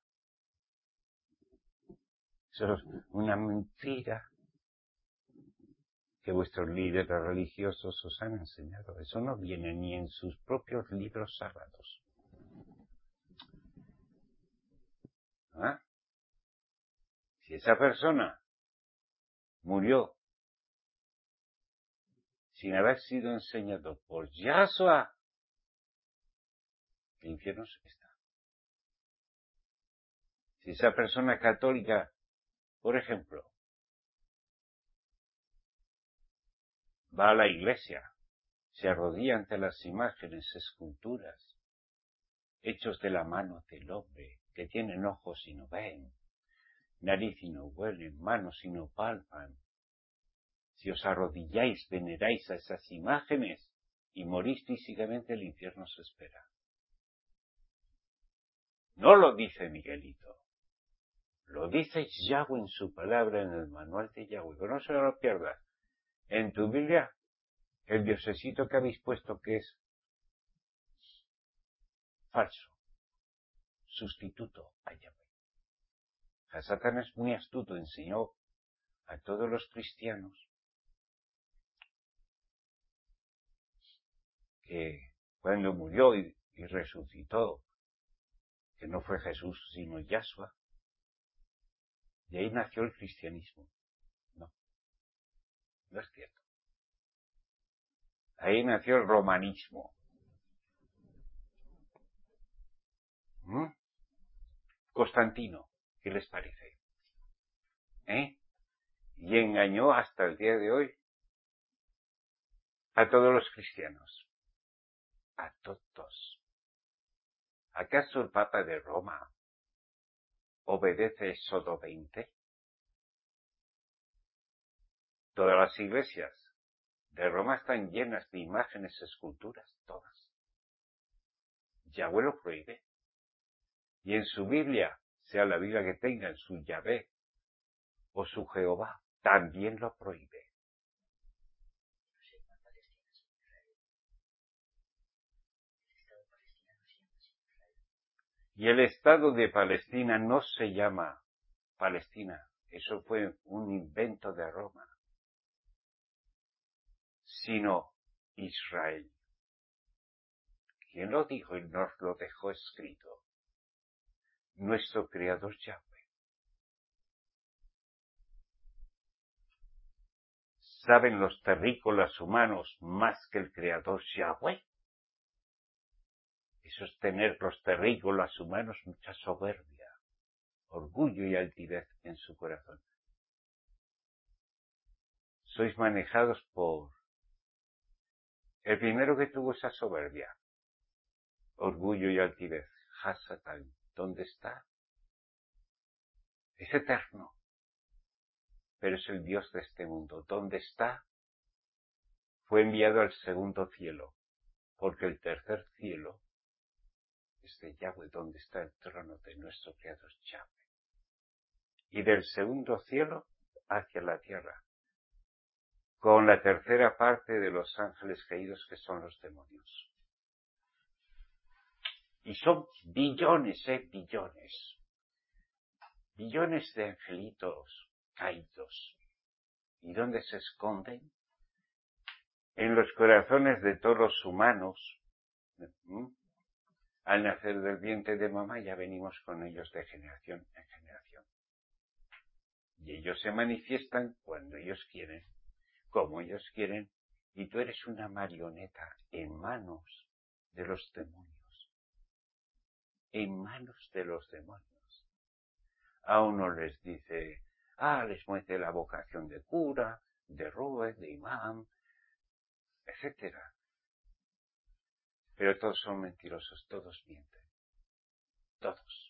Eso es una mentira que vuestros líderes religiosos os han enseñado. Eso no viene ni en sus propios libros sagrados. ¿Ah? Si esa persona murió sin haber sido enseñado por Yahshua, el infierno está. Si esa persona católica, por ejemplo, va a la iglesia, se arrodilla ante las imágenes, esculturas, hechos de la mano del hombre, que tienen ojos y no ven, nariz y no huelen, manos y no palpan, Si os arrodilláis, veneráis a esas imágenes y morís físicamente, el infierno os espera. No lo dice Miguelito. Lo dice Yahweh en su palabra, en el manual de Yahweh. Pero no se lo pierdas. En tu Biblia, el diosesito que habéis puesto que es falso, sustituto a Yahweh. A Satanás es muy astuto, enseñó a todos los cristianos que cuando murió y, y resucitó, que no fue Jesús sino Yahshua, de ahí nació el cristianismo. No, no es cierto. Ahí nació el romanismo. ¿Mm? Constantino, ¿qué les parece? ¿Eh? Y engañó hasta el día de hoy a todos los cristianos. A todos. ¿Acaso el Papa de Roma obedece Éxodo veinte? Todas las iglesias de Roma están llenas de imágenes, esculturas, todas. Yahweh lo prohíbe. Y en su Biblia, sea la Biblia que tenga, en su Yahvé o su Jehová, también lo prohíbe. Y el Estado de Palestina no se llama Palestina. Eso fue un invento de Roma. Sino Israel. ¿Quién lo dijo y nos lo dejó escrito? Nuestro Creador Yahweh. ¿Saben los terrícolas humanos más que el Creador Yahweh? Eso es tener los terrícolas humanos mucha soberbia, orgullo y altivez en su corazón. Sois manejados por el primero que tuvo esa soberbia, orgullo y altivez, Hasatán. ¿Dónde está? Es eterno, pero es el Dios de este mundo. ¿Dónde está? Fue enviado al segundo cielo, porque el tercer cielo es de Yahweh, donde está el trono de nuestro Creador Yahweh. Y del segundo cielo hacia la tierra, con la tercera parte de los ángeles caídos que son los demonios. Y son billones, eh, billones. Billones de angelitos caídos. ¿Y dónde se esconden? En los corazones de todos los humanos. ¿Mm? Al nacer del vientre de mamá ya venimos con ellos de generación en generación. Y ellos se manifiestan cuando ellos quieren, como ellos quieren, y tú eres una marioneta en manos de los demonios. En manos de los demonios. A uno les dice, ah, les muestre la vocación de cura, de roe, de imán, etcétera. Pero todos son mentirosos, todos mienten. Todos.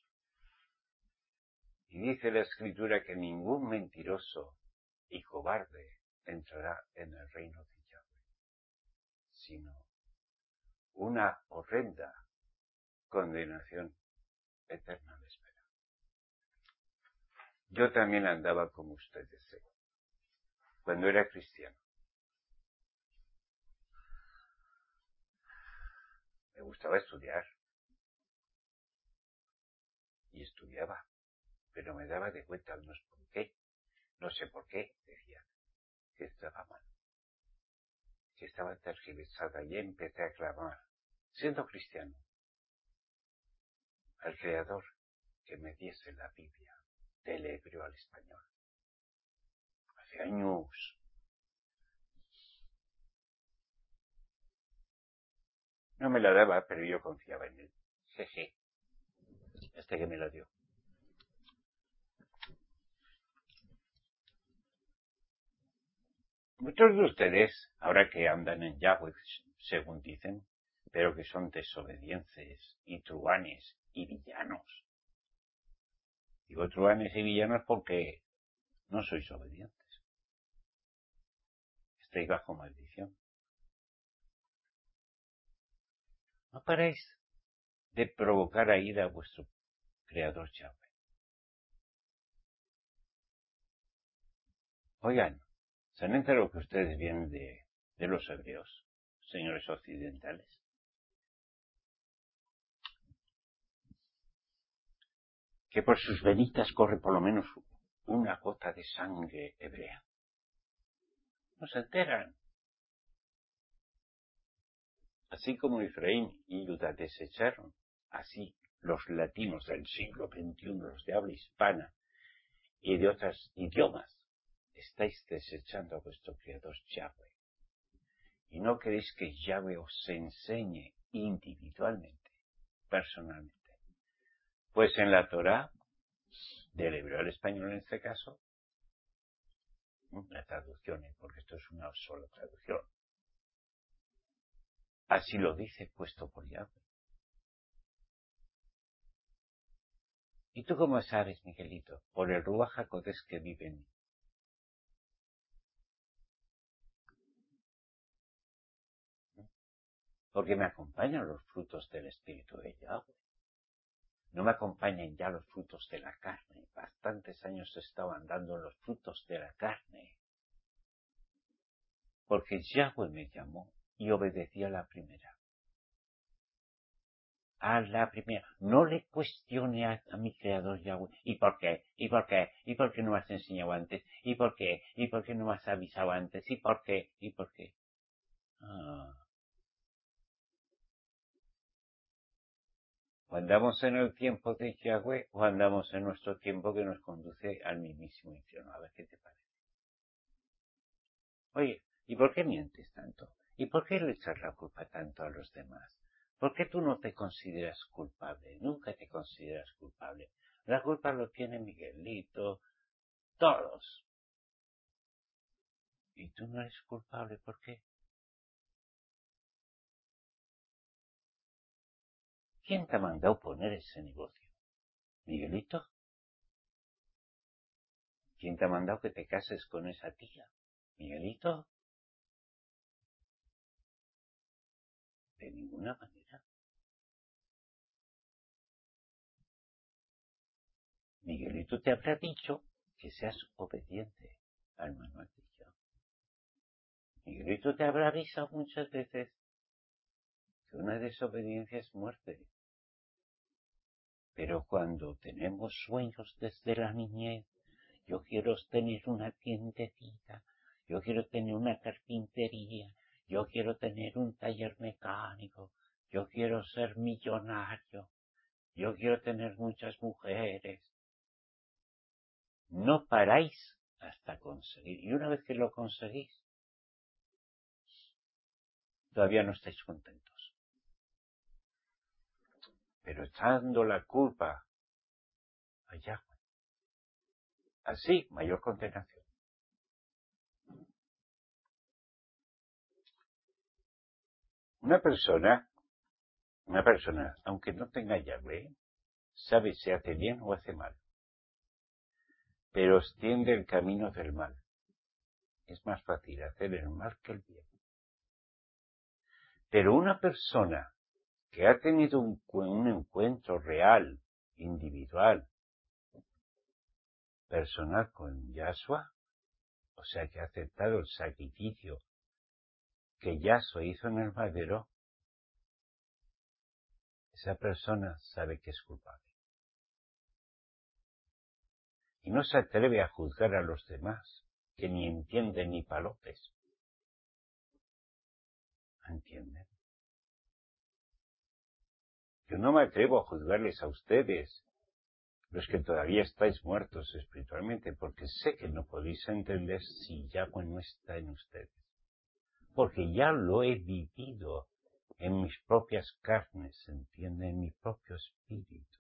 Y dice la Escritura que ningún mentiroso y cobarde entrará en el reino de Yahweh, sino una horrenda condenación eterna de espera. Yo también andaba como ustedes, ¿eh? Cuando era cristiano. Me gustaba estudiar. Y estudiaba. Pero me daba de cuenta, no sé por qué, no sé por qué, decía, que estaba mal. Que estaba tergiversada y empecé a clamar, siendo cristiano, al Creador que me diese la Biblia del hebreo al español. Hace años. No me la daba, pero yo confiaba en él. Jeje. Hasta que me la dio. Muchos de ustedes, ahora que andan en Yahweh, según dicen, pero que son desobedientes y truanes y villanos. Digo truanes y villanos porque no sois obedientes. estáis bajo maldición. No paréis de provocar a ira a vuestro Creador Yahweh. Oigan, ¿se han enterado que ustedes vienen de, de los hebreos, señores occidentales? Que por sus venitas corre por lo menos una gota de sangre hebrea. No se enteran. Así como Efraín y Judá desecharon, así los latinos del siglo veintiuno, los de habla hispana y de otros idiomas, estáis desechando a vuestro Creador Yahweh. Y no queréis que Yahweh os enseñe individualmente, personalmente. Pues en la Torá, del hebreo al español en este caso, la traducción, porque esto es una sola traducción, así lo dice, puesto por Yahweh. ¿Y tú cómo sabes, Miguelito? Por el Ruach HaKodesh que vive en mí. Porque me acompañan los frutos del Espíritu de Yahweh. No me acompañan ya los frutos de la carne. Bastantes años he estado andando en los frutos de la carne. Porque Yahweh me llamó y obedecí a la primera. A la primera. No le cuestione a, a mi Creador Yahweh. ¿Y por qué? ¿Y por qué? ¿Y por qué no me has enseñado antes? ¿Y por qué? ¿Y por qué no me has avisado antes? ¿Y por qué? ¿Y por qué? Ah. ¿O andamos en el tiempo de Yahweh o andamos en nuestro tiempo que nos conduce al mismísimo infierno? A ver qué te parece. Oye, ¿y por qué mientes tanto? ¿Y por qué le echas la culpa tanto a los demás? ¿Por qué tú no te consideras culpable? Nunca te consideras culpable. La culpa lo tiene Miguelito, todos. ¿Y tú no eres culpable? ¿Por qué? ¿Quién te ha mandado poner ese negocio? ¿Miguelito? ¿Quién te ha mandado que te cases con esa tía? ¿Miguelito? De ninguna manera. Miguelito te habrá dicho que seas obediente al manual de Dios. Miguelito te habrá avisado muchas veces que una desobediencia es muerte. Pero cuando tenemos sueños desde la niñez, yo quiero tener una tiendecita, yo quiero tener una carpintería, yo quiero tener un taller mecánico, yo quiero ser millonario, yo quiero tener muchas mujeres. No paráis hasta conseguir. Y una vez que lo conseguís, todavía no estáis contentos. Pero echando la culpa a Yahweh. Así, mayor condenación. Una persona, una persona, aunque no tenga Yahweh, sabe si hace bien o hace mal. Pero extiende el camino del mal. Es más fácil hacer el mal que el bien. Pero una persona que ha tenido un, un encuentro real, individual, personal con Yahshua, o sea que ha aceptado el sacrificio que Yahshua hizo en el madero, esa persona sabe que es culpable. Y no se atreve a juzgar a los demás, que ni entienden ni palotes. ¿Entienden? Yo no me atrevo a juzgarles a ustedes, los que todavía estáis muertos espiritualmente, porque sé que no podéis entender si Yahweh no está en ustedes. Porque ya lo he vivido en mis propias carnes, ¿entienden? En mi propio espíritu.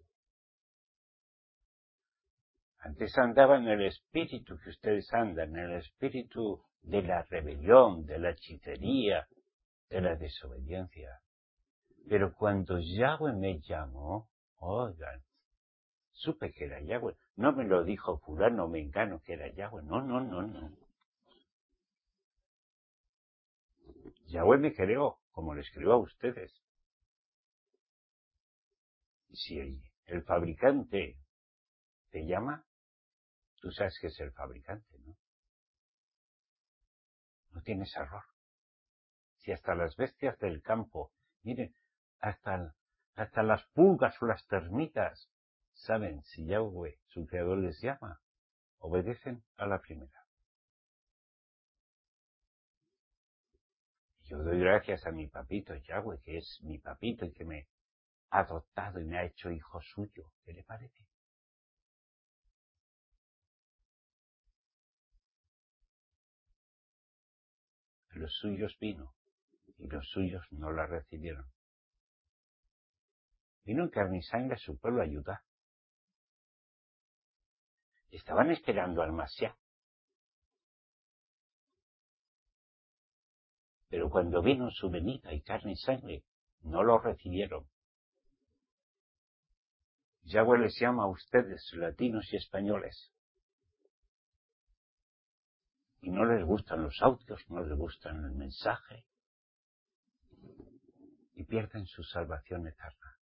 Antes andaba en el espíritu que ustedes andan, en el espíritu de la rebelión, de la hechicería, de la desobediencia. Pero cuando Yahweh me llamó, oigan, supe que era Yahweh. No me lo dijo fulano mengano que era Yahweh. No, no, no, no. Yahweh me creó, como les creó a ustedes. Si el, el fabricante te llama, tú sabes que es el fabricante, ¿no? No tienes error. Si hasta las bestias del campo, miren, hasta, hasta las pulgas o las termitas, saben si Yahweh, su creador, les llama, obedecen a la primera. Yo doy gracias a mi papito Yahweh, que es mi papito y que me ha adoptado y me ha hecho hijo suyo. ¿Qué le parece? Los suyos vino y los suyos no la recibieron. Vino en carne y sangre a su pueblo a ayudar. Estaban esperando al Mashiach. Pero cuando vino su venida y carne y sangre, no lo recibieron. Yahweh les llama a ustedes, latinos y españoles. Y no les gustan los audios, no les gustan el mensaje. Y pierden su salvación eterna.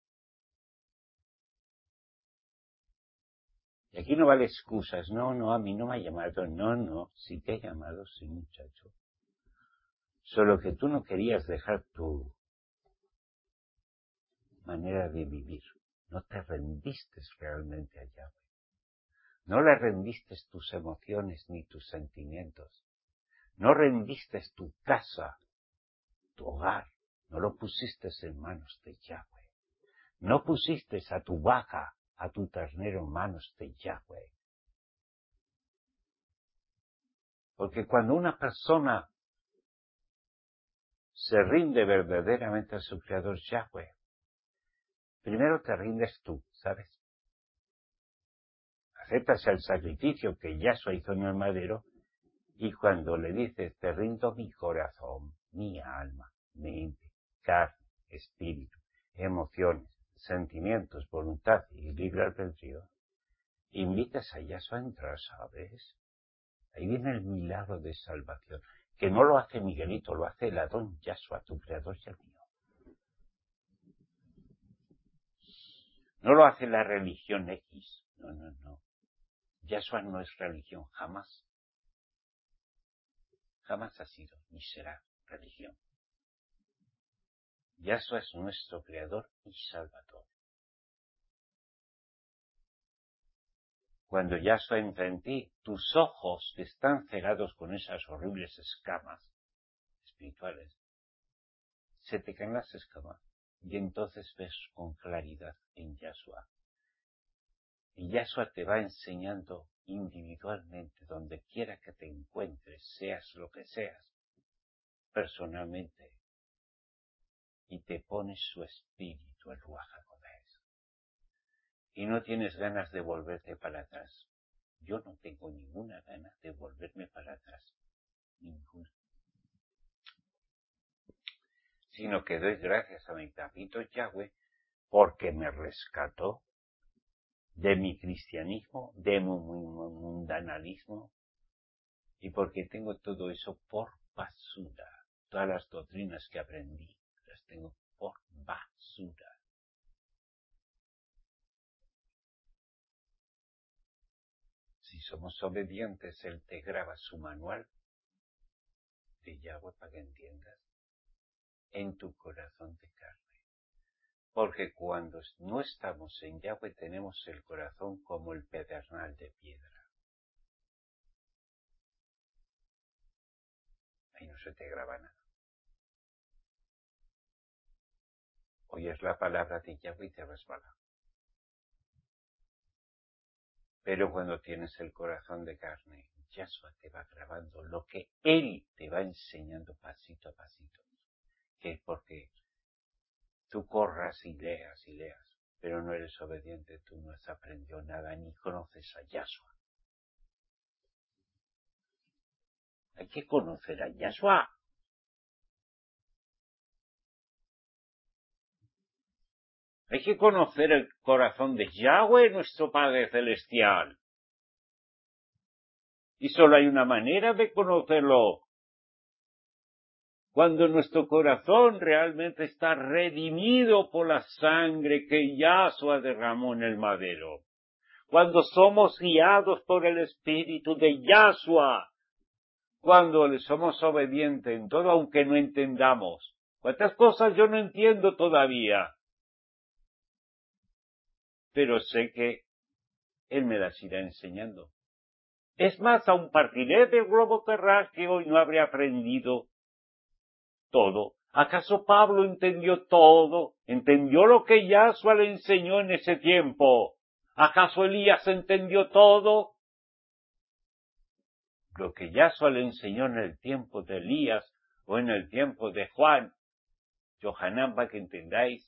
Y aquí no vale excusas. No, no, a mí no me ha llamado. No, no, sí te he llamado, sí, muchacho. Solo que tú no querías dejar tu manera de vivir. No te rendiste realmente a Yahweh. No le rendiste tus emociones ni tus sentimientos. No rendiste tu casa, tu hogar. No lo pusiste en manos de Yahweh. No pusiste a tu vaca, a tu ternero en manos de Yahweh. Porque cuando una persona se rinde verdaderamente a su creador Yahweh, primero te rindes tú, ¿sabes? Aceptas el sacrificio que Yahshua hizo en el madero y cuando le dices, te rindo mi corazón, mi alma, mente, carne, espíritu, emociones, sentimientos, voluntad y libre albedrío, invitas a Yahshua a entrar, ¿sabes? Ahí viene el milagro de salvación, que no lo hace Miguelito, lo hace el Adón Yahshua, tu creador y el mío. No lo hace la religión X, no, no, no. Yahshua no es religión, jamás. Jamás ha sido, ni será religión. Yahshua es nuestro creador y salvador. Cuando Yahshua entra en ti, tus ojos que están cegados con esas horribles escamas espirituales, se te caen las escamas y entonces ves con claridad en Yahshua. Y Yahshua te va enseñando individualmente, donde quiera que te encuentres, seas lo que seas, personalmente, y te pone su espíritu, el Ruach HaKodesh. Y no tienes ganas de volverte para atrás. Yo no tengo ninguna gana de volverme para atrás. Ninguna. Sino que doy gracias a mi papito Yahweh porque me rescató de mi cristianismo, de mi mundanalismo, y porque tengo todo eso por basura. Todas las doctrinas que aprendí las tengo por basura. Si somos obedientes, Él te graba su manual de Yahweh para que entiendas en tu corazón de carne. Porque cuando no estamos en Yahweh tenemos el corazón como el pedernal de piedra. Ahí no se te graba nada. Oyes la palabra de Yahweh y te resbala. Pero cuando tienes el corazón de carne, Yahshua te va grabando lo que Él te va enseñando pasito a pasito. Que es porque tú corras y leas y leas, pero no eres obediente, tú no has aprendido nada ni conoces a Yahshua. Hay que conocer a Yahshua. Hay que conocer el corazón de Yahweh, nuestro Padre Celestial. Y solo hay una manera de conocerlo. Cuando nuestro corazón realmente está redimido por la sangre que Yahshua derramó en el madero. Cuando somos guiados por el Espíritu de Yahshua. Cuando le somos obedientes en todo, aunque no entendamos. ¿Cuántas cosas yo no entiendo todavía? Pero sé que Él me las irá enseñando. Es más, aun partiré del globo terráqueo y no habré aprendido todo. ¿Acaso Pablo entendió todo? ¿Entendió lo que Yahshua le enseñó en ese tiempo? ¿Acaso Elías entendió todo? Lo que Yahshua le enseñó en el tiempo de Elías o en el tiempo de Juan, Yohanan, para que entendáis.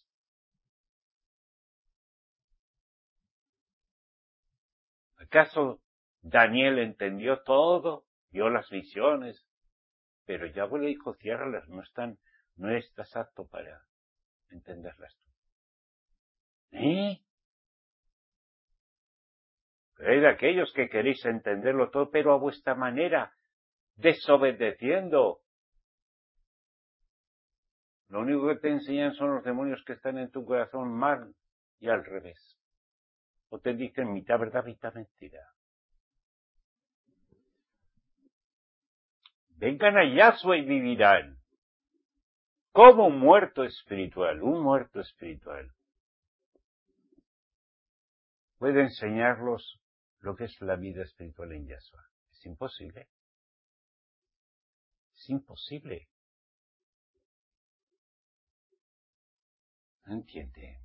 ¿Acaso Daniel entendió todo? Vio las visiones. Pero Yahweh le dijo, ciérralas, no están, no estás apto para entenderlas tú. ¿Eh? Pero hay de aquellos que queréis entenderlo todo, pero a vuestra manera, desobedeciendo. Lo único que te enseñan son los demonios que están en tu corazón mal y al revés. O te dicen mitad verdad, mitad mentira. Vengan a Yahshua y vivirán. Como un muerto espiritual, un muerto espiritual. Puede enseñarlos lo que es la vida espiritual en Yahshua. Es imposible. Es imposible. ¿No entiende?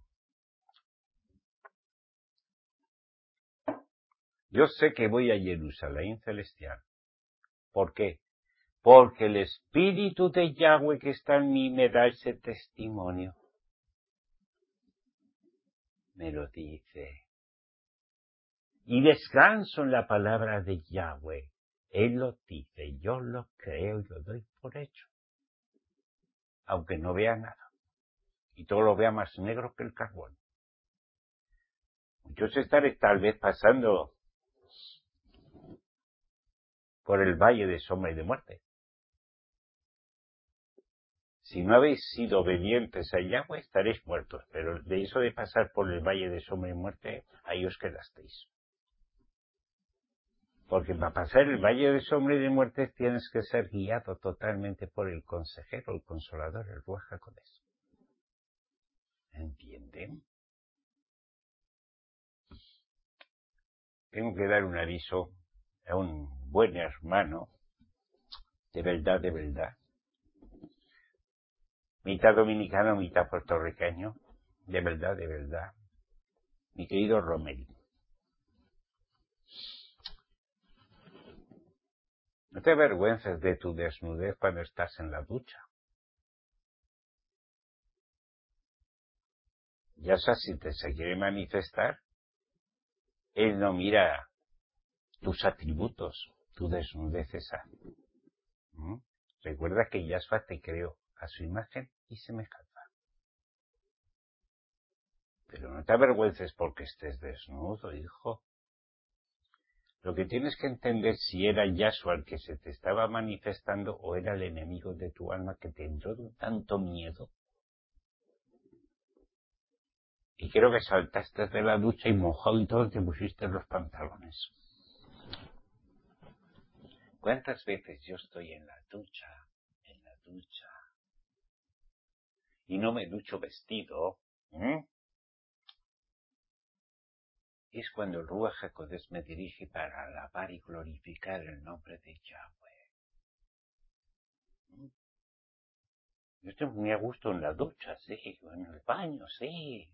Yo sé que voy a Jerusalén celestial. ¿Por qué? Porque el Espíritu de Yahweh que está en mí me da ese testimonio. Me lo dice. Y descanso en la palabra de Yahweh. Él lo dice, yo lo creo y lo doy por hecho. Aunque no vea nada. Y todo lo vea más negro que el carbón. Muchos estaré tal vez pasando por el valle de sombra y de muerte. Si no habéis sido obedientes a Yahweh, estaréis muertos. Pero de eso de pasar por el valle de sombra y muerte, ahí os quedasteis. Porque para pasar el valle de sombra y de muerte tienes que ser guiado totalmente por el consejero, el consolador, el Ruach HaKodesh. ¿Entienden? Tengo que dar un aviso a un buen hermano, de verdad, de verdad. Mitad dominicano, mitad puertorriqueño, de verdad, de verdad. Mi querido Romel. No te avergüences de tu desnudez cuando estás en la ducha. Ya sabes, si te se quiere manifestar, Él no mira tus atributos, tu desnudez esa. ¿Mm? Recuerda que Yahshua te creó a su imagen y semejanza. Pero no te avergüences porque estés desnudo, hijo. Lo que tienes que entender si era Yahshua el que se te estaba manifestando o era el enemigo de tu alma que te entró de tanto miedo. Y creo que saltaste de la ducha y mojado y todo te pusiste los pantalones. ¿Cuántas veces yo estoy en la ducha, en la ducha, y no me ducho vestido? ¿eh? Es cuando el Ruach HaKodesh me dirige para alabar y glorificar el nombre de Yahweh. ¿Mm? Yo estoy muy a gusto en la ducha, sí, o en el baño, sí.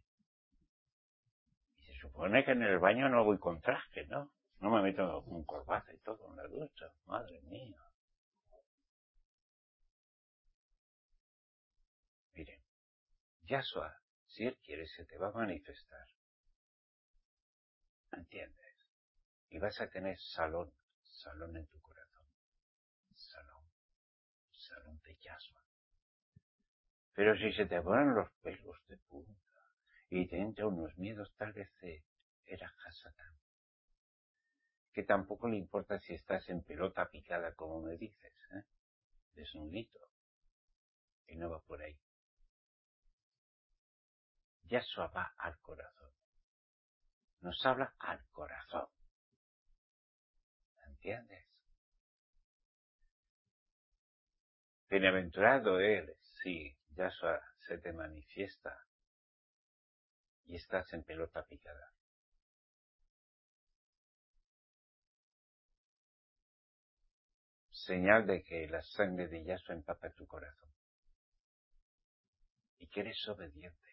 Y se supone que en el baño no voy con traje, ¿no? No me meto con corbata y todo en la ducha, madre mía. Miren, Yahshua, si Él quiere, se te va a manifestar. ¿Entiendes? Y vas a tener salón, salón en tu corazón. Salón, salón de Yahshua. Pero si se te ponen los pelos de punta y te entran unos miedos, tal vez era Hasatán. Que tampoco le importa si estás en pelota picada, como me dices, ¿eh? Desnudito. Y no va por ahí. Yahshua va al corazón. Nos habla al corazón. ¿Entiendes? Bienaventurado eres si Yahshua se te manifiesta y estás en pelota picada. Señal de que la sangre de Yahshua empapa tu corazón y que eres obediente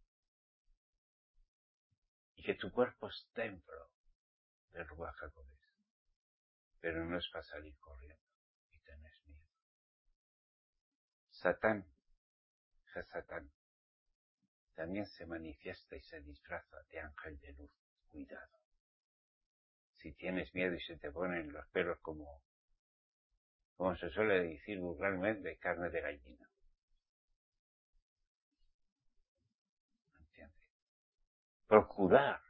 y que tu cuerpo es templo del Ruach HaKodesh. Pero no es para salir corriendo y tenés miedo. Satán, Satán, también se manifiesta y se disfraza de ángel de luz. Cuidado. Si tienes miedo y se te ponen los pelos como, como se suele decir vulgarmente, carne de gallina. ¿Entiendes? Procurar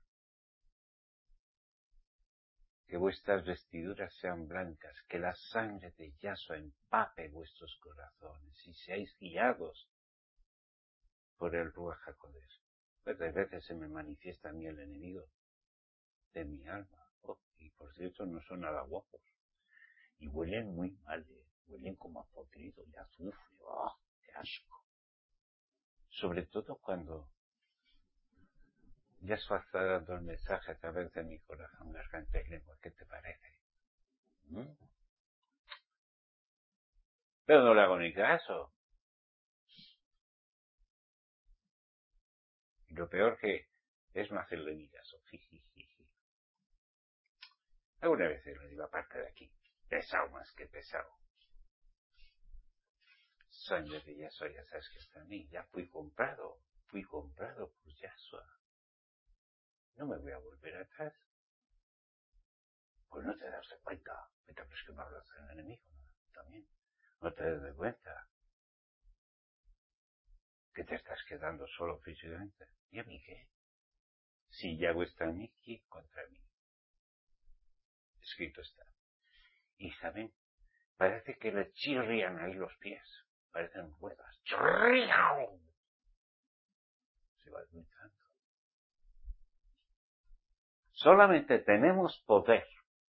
que vuestras vestiduras sean blancas, que la sangre de Yahshua empape vuestros corazones y seáis guiados por el Ruach HaKodesh. Muchas veces se me manifiesta a mí el enemigo de mi alma. Oh, y por cierto no son nada guapos. Y huelen muy mal, ¿eh? Huelen como a podrido y azufre. ¡Oh, qué asco! Sobre todo cuando Yahshua está dando el mensaje a través de mi corazón, garganta y lengua. ¿Qué te parece? ¿Mm? Pero no le hago ni caso. Y lo peor que es no hacerle ni caso. Alguna vez le digo, aparte de aquí, pesado más que pesado. Sangre de Yahshua, ya sabes que está en mí. Ya fui comprado, fui comprado por Yahshua. No me voy a volver atrás. Pues no te das cuenta. Vete a que me hablas del enemigo, ¿no? También. No te das cuenta que te estás quedando solo físicamente. ¿Y a mí qué? Si Yahweh está en mí, ¿quién contra mí? Escrito está. Y saben, parece que le chirrían ahí los pies. Parecen ruedas. ¡Chirriao! Se va escuchando. Solamente tenemos poder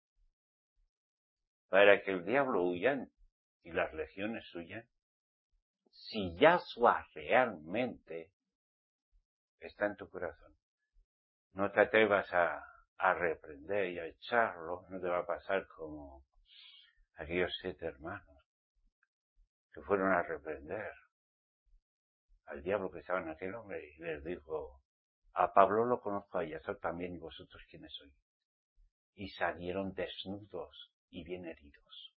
para que el diablo huya y las legiones huyan si Yahshua realmente está en tu corazón. No te atrevas a, a reprender y a echarlo. No te va a pasar como aquellos siete hermanos que fueron a reprender al diablo que estaba en aquel hombre y les dijo: a Pablo lo conozco, a Yahshua también, y vosotros quiénes sois. Y salieron desnudos y bien heridos.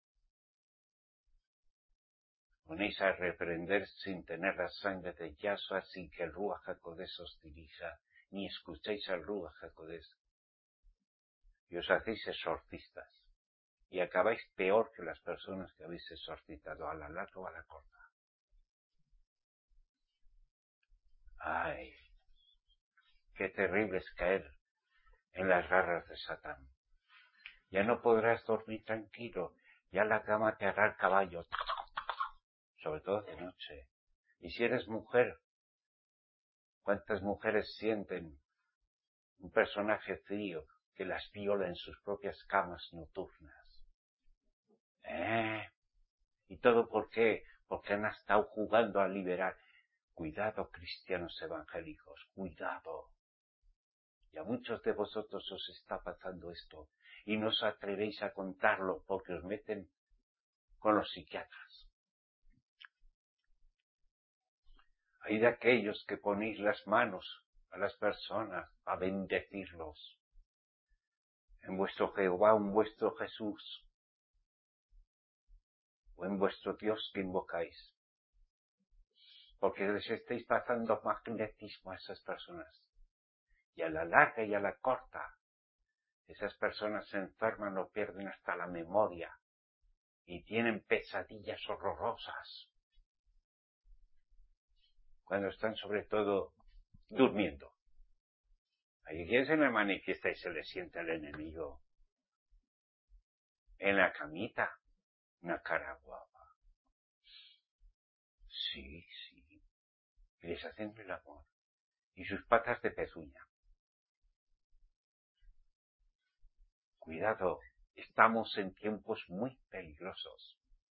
Ponéis a reprender sin tener la sangre de Yahshua, sin que el Ruach HaKodesh os dirija, ni escuchéis al Ruach HaKodesh. Y os hacéis exorcistas. Y acabáis peor que las personas que habéis exorcizado, a la larga o a la corta. ¡Ay! ¡Qué terrible es caer en las garras de Satán! Ya no podrás dormir tranquilo, ya la cama te hará el caballo, sobre todo de noche. Y si eres mujer, ¿cuántas mujeres sienten un personaje frío que las viola en sus propias camas nocturnas? ¿Eh? ¿Y todo por qué? Porque han estado jugando a liberar. Cuidado, cristianos evangélicos, cuidado. Y a muchos de vosotros os está pasando esto, y no os atrevéis a contarlo porque os meten con los psiquiatras. Hay de aquellos que ponéis las manos a las personas a bendecirlos. En vuestro Jehová, en vuestro Jesús, o en vuestro Dios que invocáis. Porque les estáis pasando magnetismo a esas personas. Y a la larga y a la corta, esas personas se enferman o pierden hasta la memoria y tienen pesadillas horrorosas cuando están sobre todo durmiendo. Hay quien se le manifiesta y se le siente al enemigo en la camita, una cara guapa. Sí, sí. Y les hacen el amor. Y sus patas de pezuña. Cuidado, estamos en tiempos muy peligrosos.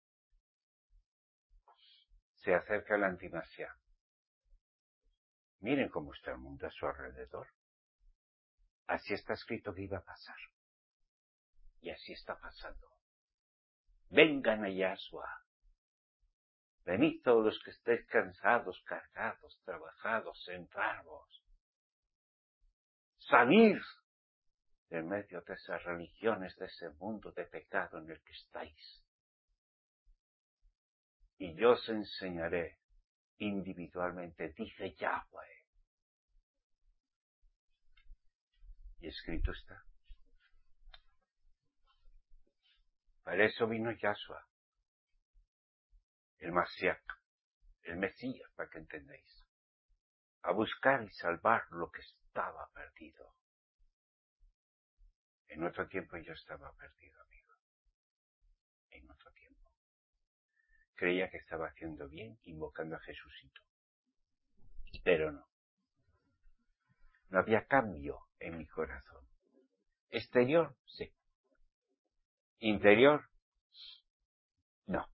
Se acerca la antimasia. Miren cómo está el mundo a su alrededor. Así está escrito que iba a pasar. Y así está pasando. Vengan a Yahshua. Venid todos los que estéis cansados, cargados, trabajados, enfermos. Salid de medio de esas religiones, de ese mundo de pecado en el que estáis. Y yo os enseñaré individualmente, dice Yahweh. Y escrito está. Para eso vino Yahshua, el Mashiach, el Mesías, para que entendáis, a buscar y salvar lo que estaba perdido. En otro tiempo yo estaba perdido, amigo. En otro tiempo. Creía que estaba haciendo bien invocando a Jesucito. Pero no. No había cambio en mi corazón. Exterior, sí. Interior, no.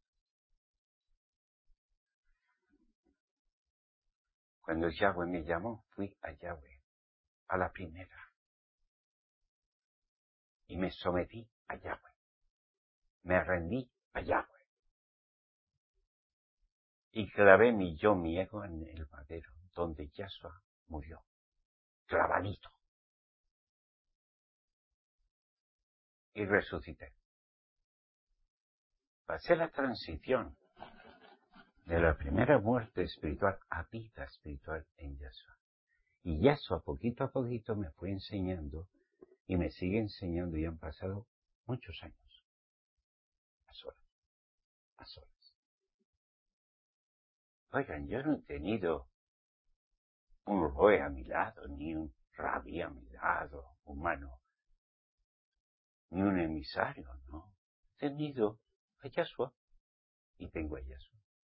Cuando Yahweh me llamó, fui a Yahweh, a la primera. Y me sometí a Yahweh. Me rendí a Yahweh. Y clavé mi yo, mi ego en el madero, donde Yahshua murió. Clavadito. Y resucité. Pasé la transición de la primera muerte espiritual a vida espiritual en Yahshua. Y Yahshua poquito a poquito me fue enseñando y me sigue enseñando y han pasado muchos años. A solas. A solas. Oigan, yo no he tenido un roe a mi lado, ni un rabí a mi lado, humano, ni un emisario, no. He tenido a Yahshua y tengo a Yahshua.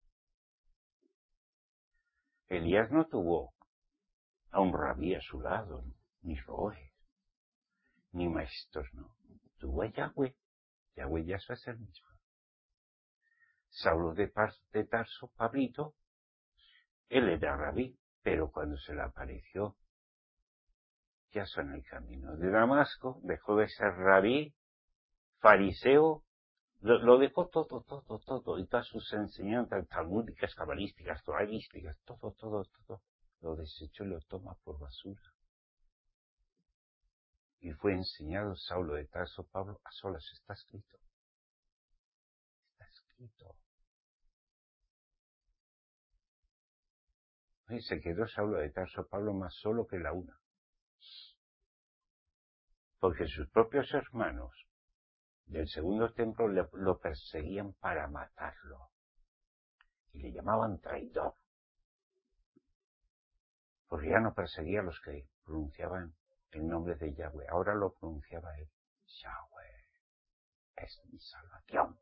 Elías no tuvo a un rabí a su lado, ni roe, ni maestros, no. Tuvo a Yahweh. Yahweh Yahshua es el mismo. Saulo de, de Tarso, Pablito, él era rabí, pero cuando se le apareció Yahshua en el camino de Damasco, dejó de ser rabí, fariseo, lo, lo dejó todo, todo, todo, y todas sus enseñanzas talmúdicas, cabalísticas, toralísticas, todo, todo, todo, lo desechó y lo toma por basura. Y fue enseñado Saulo de Tarso, Pablo, a solas, está escrito. Está escrito. Y se quedó Saulo de Tarso, Pablo, más solo que la una. Porque sus propios hermanos del segundo templo le, lo perseguían para matarlo. Y le llamaban traidor. Porque ya no perseguía a los que pronunciaban el nombre de Yahweh. Ahora lo pronunciaba él. Yahweh es mi salvación.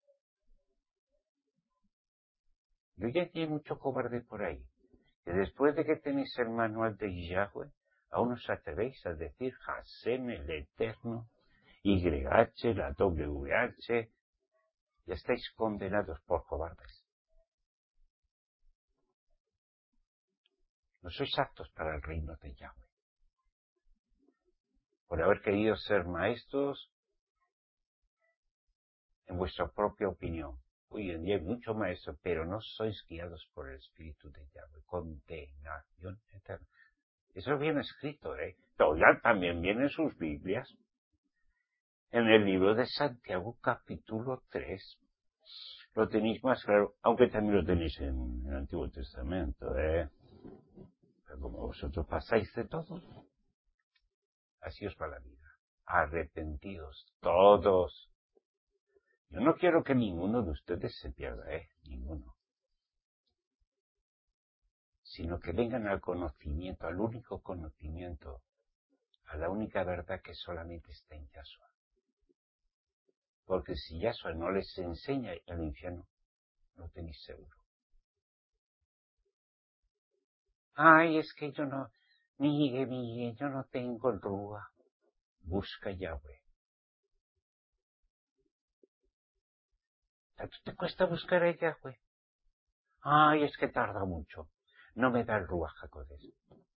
Yo ya hay mucho cobarde por ahí. Que después de que tenéis el manual de Yahweh, aún os atrevéis a decir Hashem el Eterno, Y H, la W H, ya estáis condenados por cobardes. No sois aptos para el reino de Yahweh. Por haber querido ser maestros en vuestra propia opinión. Hoy en día hay muchos maestros, pero no sois guiados por el Espíritu de Yahweh. Condenación eterna. Eso viene escrito, ¿eh? Todavía también viene en sus Biblias. En el libro de Santiago, capítulo tres. Lo tenéis más claro, aunque también lo tenéis en el Antiguo Testamento, ¿eh? Pero como vosotros pasáis de todo, así os va la vida. Arrepentidos, todos. Yo no quiero que ninguno de ustedes se pierda, ¿eh? Ninguno. Sino que vengan al conocimiento, al único conocimiento, a la única verdad que solamente está en Yahshua. Porque si Yahshua no les enseña el infierno, lo tenéis seguro. Ay, es que yo no, Miguel, Miguel, yo no tengo rúa. Busca Yahweh. ¿Tanto te cuesta buscar a Yahweh? Ay, es que tarda mucho. No me da el Ruach HaKodesh.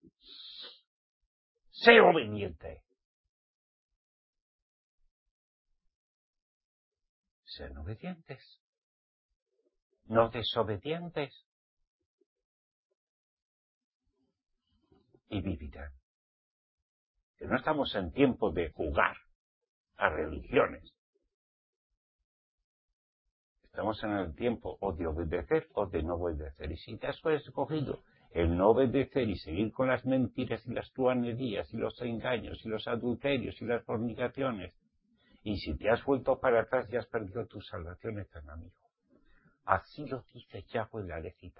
Sé obediente. Sean obedientes. No desobedientes. Y vivirán. Que no estamos en tiempo de jugar a religiones. Estamos en el tiempo o de obedecer o de no obedecer. Y si te has escogido el no obedecer y seguir con las mentiras y las truanerías y los engaños y los adulterios y las fornicaciones, y si te has vuelto para atrás y has perdido tu salvación eterna, amigo. Así lo dice Yahweh en la Lejita.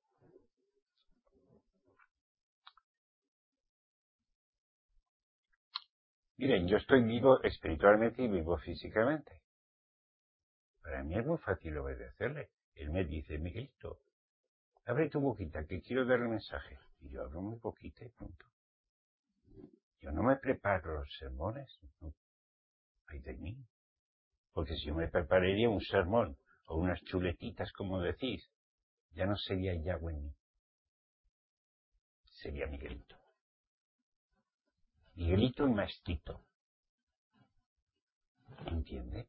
Miren, yo estoy vivo espiritualmente y vivo físicamente. Para mí es muy fácil obedecerle. Él me dice, Miguelito, abre tu boquita que quiero dar el mensaje. Y yo abro mi boquita y punto. Yo no me preparo los sermones, no. Ay de mí. Porque si yo me prepararía un sermón o unas chuletitas, como decís, ya no sería Yahweh en mí. Sería Miguelito. Miguelito el maestrito. ¿Entiende?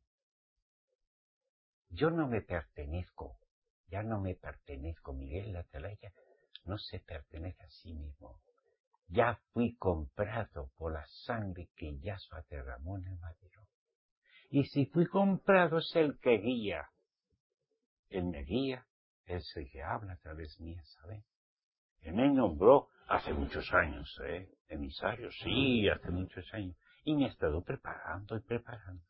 Yo no me pertenezco. Ya no me pertenezco. Miguel Atalaya no se pertenece a sí mismo. Ya fui comprado por la sangre que Yahshua derramó en el madero. Y si fui comprado es el que guía. Él me guía, es el que habla a través mía, ¿sabe? Él me nombró hace muchos años, ¿eh? Emisario, sí, hace muchos años. Y me ha estado preparando y preparando.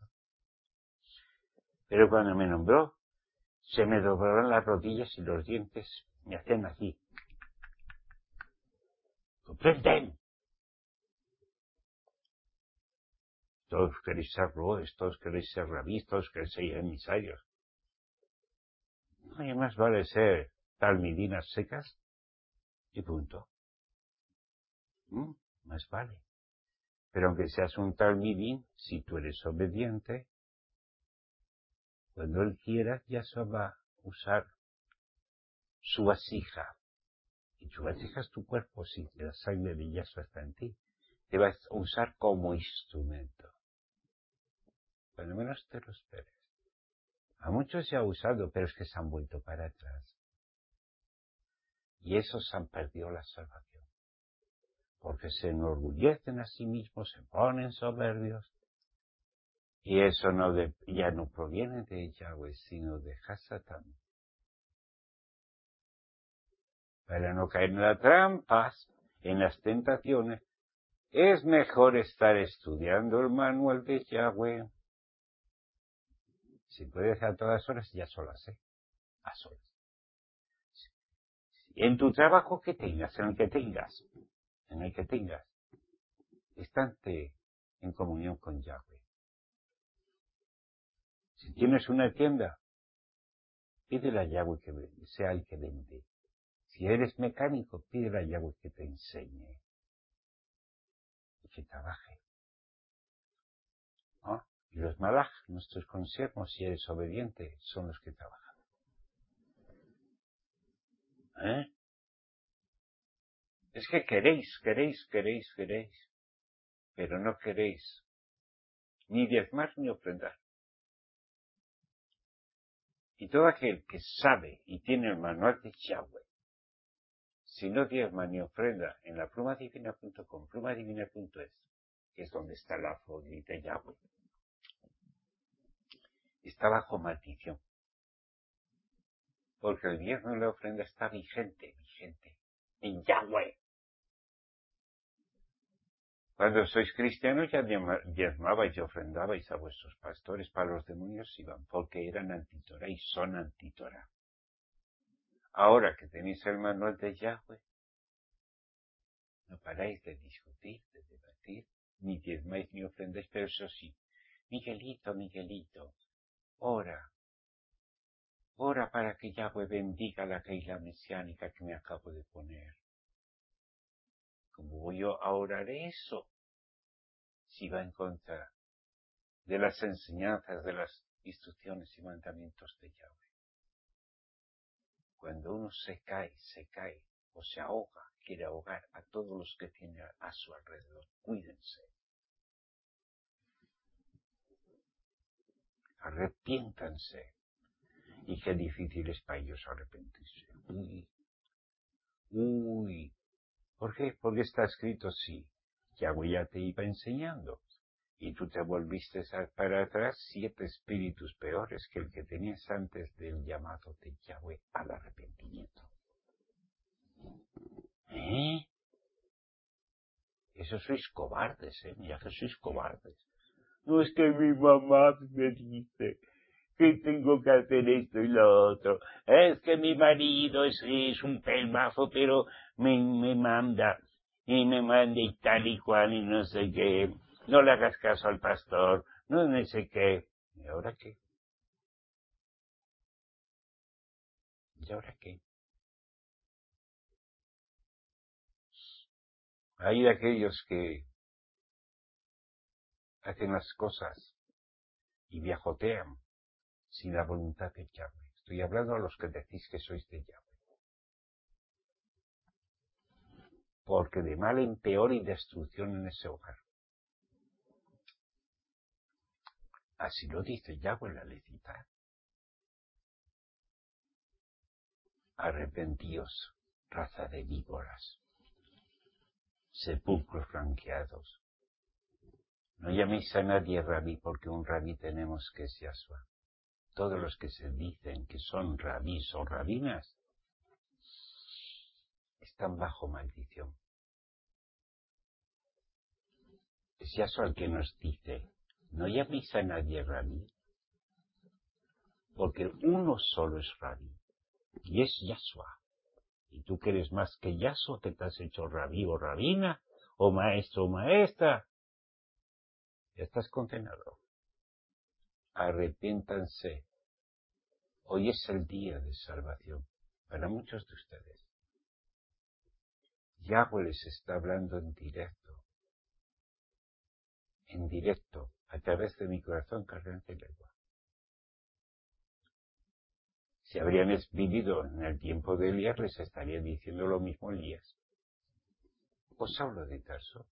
Pero cuando me nombró, se me doblaron las rodillas y los dientes me hacían así. ¿Comprenden? Todos queréis ser roes, todos queréis ser rabís, todos queréis ser emisarios. No, y más vale ser talmidinas secas y punto. ¿Mm? Más vale. Pero aunque seas un talmidín, si tú eres obediente, cuando él quiera, Yahshua va a usar su vasija. Y tu vasija es tu cuerpo, si la sangre de Yahshua está en ti. Te vas a usar como instrumento. Cuando menos te lo esperes. A muchos se ha usado, pero es que se han vuelto para atrás. Y esos han perdido la salvación. Porque se enorgullecen a sí mismos, se ponen soberbios. Y eso no de, ya no proviene de Yahweh, sino de Hasatán. Para no caer en las trampas, en las tentaciones, es mejor estar estudiando el manual de Yahweh. Si puedes a todas horas, ya solas, ¿eh? A solas. En tu trabajo que tengas, en el que tengas, en el que tengas, estate en comunión con Yahweh. Si tienes una tienda, pídele a Yahweh que sea el que vende. Si eres mecánico, pídele a Yahweh que te enseñe y que trabaje. ¿No? Y los malaj, nuestros consiervos, si eres obediente, son los que trabajan. ¿Eh? Es que queréis, queréis, queréis, queréis, pero no queréis ni diezmar ni ofrendar. Y todo aquel que sabe y tiene el manual de Yahweh, si no diezma ni ofrenda en la plumadivina punto com, plumadivina punto es, que es donde está la folio de Yahweh, está bajo maldición. Porque el diezmo y la ofrenda está vigente, vigente, en Yahweh. Cuando sois cristianos ya diezmabais y ofrendabais a vuestros pastores, para los demonios iban, porque eran antitora y son antitora. Ahora que tenéis el manual de Yahweh, no paráis de discutir, de debatir, ni diezmáis ni ofrendáis, pero eso sí, Miguelito, Miguelito, ora, ora para que Yahweh bendiga la Keila mesiánica que me acabo de poner. ¿Cómo voy yo a orar eso si va en contra de las enseñanzas, de las instrucciones y mandamientos de Yahweh? Cuando uno se cae, se cae o se ahoga, quiere ahogar a todos los que tiene a su alrededor. Cuídense. Arrepiéntanse. Y qué difícil es para ellos arrepentirse. Uy, uy. ¿Por qué? Porque está escrito así. Yahweh ya te iba enseñando. Y tú te volviste para atrás siete espíritus peores que el que tenías antes del llamado de Yahweh al arrepentimiento. ¿Eh? Eso sois cobardes, ¿eh? Mira que sois cobardes. No es que mi mamá me dice que tengo que hacer esto y lo otro. Es que mi marido es, es un pelmazo, pero me, me manda. Y me manda y tal y cual y no sé qué. No le hagas caso al pastor. No, no sé qué. ¿Y ahora qué? ¿Y ahora qué? Hay de aquellos que hacen las cosas y viajotean sin la voluntad de Yahweh. Estoy hablando a los que decís que sois de Yahweh. Porque de mal en peor y destrucción en ese hogar. Así lo dice Yahweh en la lecita. Arrepentíos, raza de víboras, sepulcros blanqueados. No llaméis a nadie rabí, porque un rabí tenemos que es Yahshua. Todos los que se dicen que son rabís o rabinas están bajo maldición. Es Yahshua el que nos dice, no llaméis a nadie rabí, porque uno solo es rabí, y es Yahshua. Y tú que eres más que Yahshua, que te has hecho rabí o rabina, o maestro o maestra, ya estás condenado. Arrepiéntanse. Hoy es el día de salvación para muchos de ustedes. Yahweh les está hablando en directo, en directo, a través de mi corazón, cargante y lengua. Si habrían vivido en el tiempo de Elías, les estaría diciendo lo mismo Elías. Os hablo de Tarso.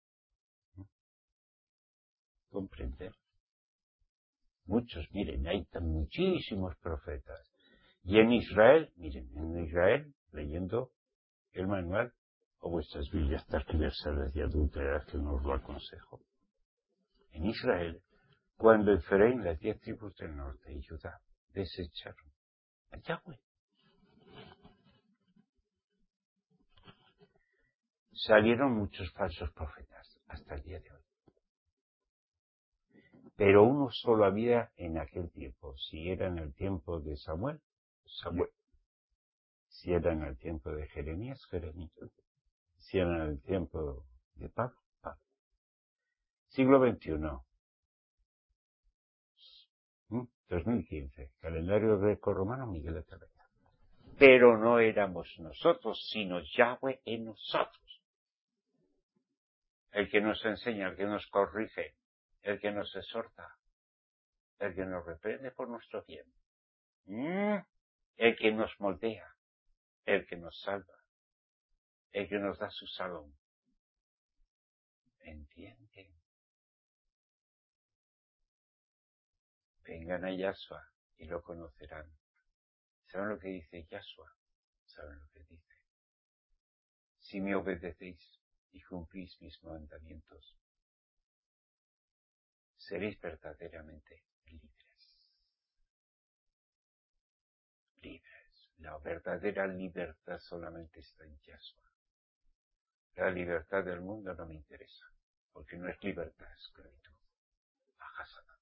¿Comprenden? Muchos, miren, hay tan muchísimos profetas. Y en Israel, miren, en Israel, leyendo el manual, o vuestras Biblias tergiversadas y adúlteras, que no os lo aconsejo. En Israel, cuando Efraín, las diez tribus del norte y Judá, desecharon a Yahweh, salieron muchos falsos profetas hasta el día de hoy. Pero uno solo había en aquel tiempo. Si era en el tiempo de Samuel, Samuel. Si era en el tiempo de Jeremías, Jeremías. Si era en el tiempo de Pablo, Pablo. Siglo veintiuno. ¿Mm? dos mil quince. Calendario greco-romano, Miguel de Cervera. Pero no éramos nosotros, sino Yahweh en nosotros. El que nos enseña, el que nos corrige, el que nos exhorta, el que nos reprende por nuestro bien, ¿Mm? el que nos moldea, el que nos salva, el que nos da su salón. ¿Entienden? Vengan a Yahshua y lo conocerán. ¿Saben lo que dice Yahshua? ¿Saben lo que dice? Si me obedecéis y cumplís mis mandamientos, seréis verdaderamente libres. Libres. La verdadera libertad solamente está en Yahshua. La libertad del mundo no me interesa, porque no es libertad, es esclavitud. Ajasana.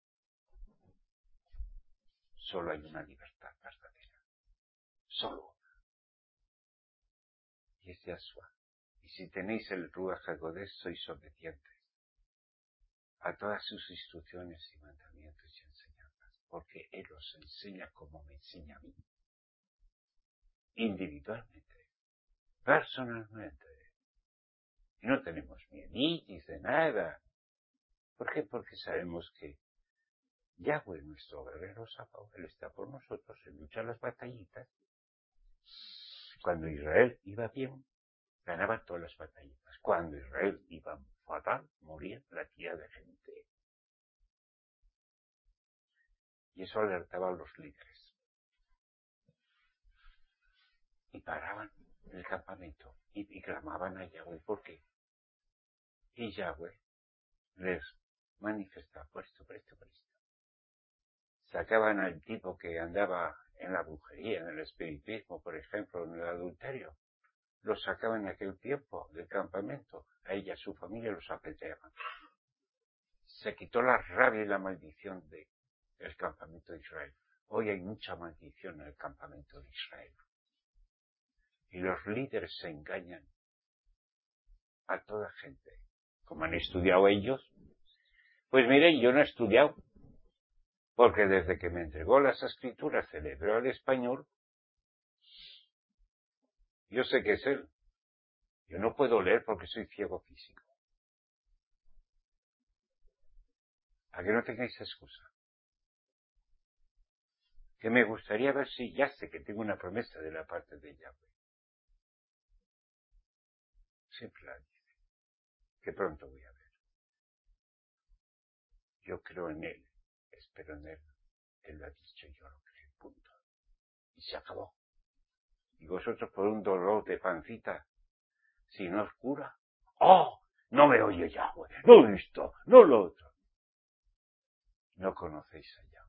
Solo hay una libertad verdadera. Solo una. Y es Yahshua. Y si tenéis el Ruach HaKodesh, sois obedientes a todas sus instrucciones y mandamientos y enseñanzas, porque Él os enseña como me enseña a mí. Individualmente, personalmente. Y no tenemos mieditis de nada. ¿Por qué? Porque sabemos que Yahweh, nuestro guerrero Sabaoth, Él está por nosotros, Él lucha las batallitas. Cuando Israel iba bien, ganaba todas las batallitas. Cuando Israel iba fatal, moría la tía de gente. Y eso alertaba a los líderes. Y paraban en el campamento y, y clamaban a Yahweh. ¿Por qué? Y Yahweh les manifestaba por esto, por esto, por esto. Sacaban al tipo que andaba en la brujería, en el espiritismo, por ejemplo, en el adulterio. Los sacaban en aquel tiempo del campamento. A ella, a su familia, los apedreaban. Se quitó la rabia y la maldición de, del campamento de Israel. Hoy hay mucha maldición en el campamento de Israel. Y los líderes se engañan a toda gente. Como han estudiado ellos, pues miren, yo no he estudiado, porque desde que me entregó las escrituras el hebreo al español, yo sé que es él. Yo no puedo leer porque soy ciego físico. ¿A que no tengáis excusa? Que me gustaría ver si ya sé que tengo una promesa de la parte de Yahweh. Siempre la dice, que pronto voy a ver. Yo creo en él, espero en él. Él lo ha dicho, yo lo creo, punto. Y se acabó. Y vosotros por un dolor de pancita, si no os cura, ¡oh! No me oye Yahweh, no esto, no lo otro. No conocéis a Yahweh.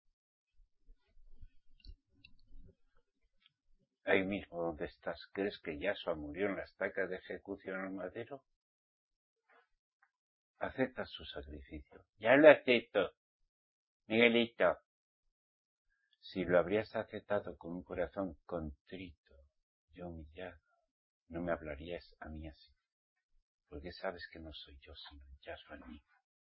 Ahí mismo donde estás, ¿crees que Yahshua murió en la estaca de ejecución al madero? Acepta su sacrificio. Ya lo acepto, Miguelito. Si lo habrías aceptado con un corazón contrito y humillado, no me hablarías a mí así, porque sabes que no soy yo, sino Yahshua en mí.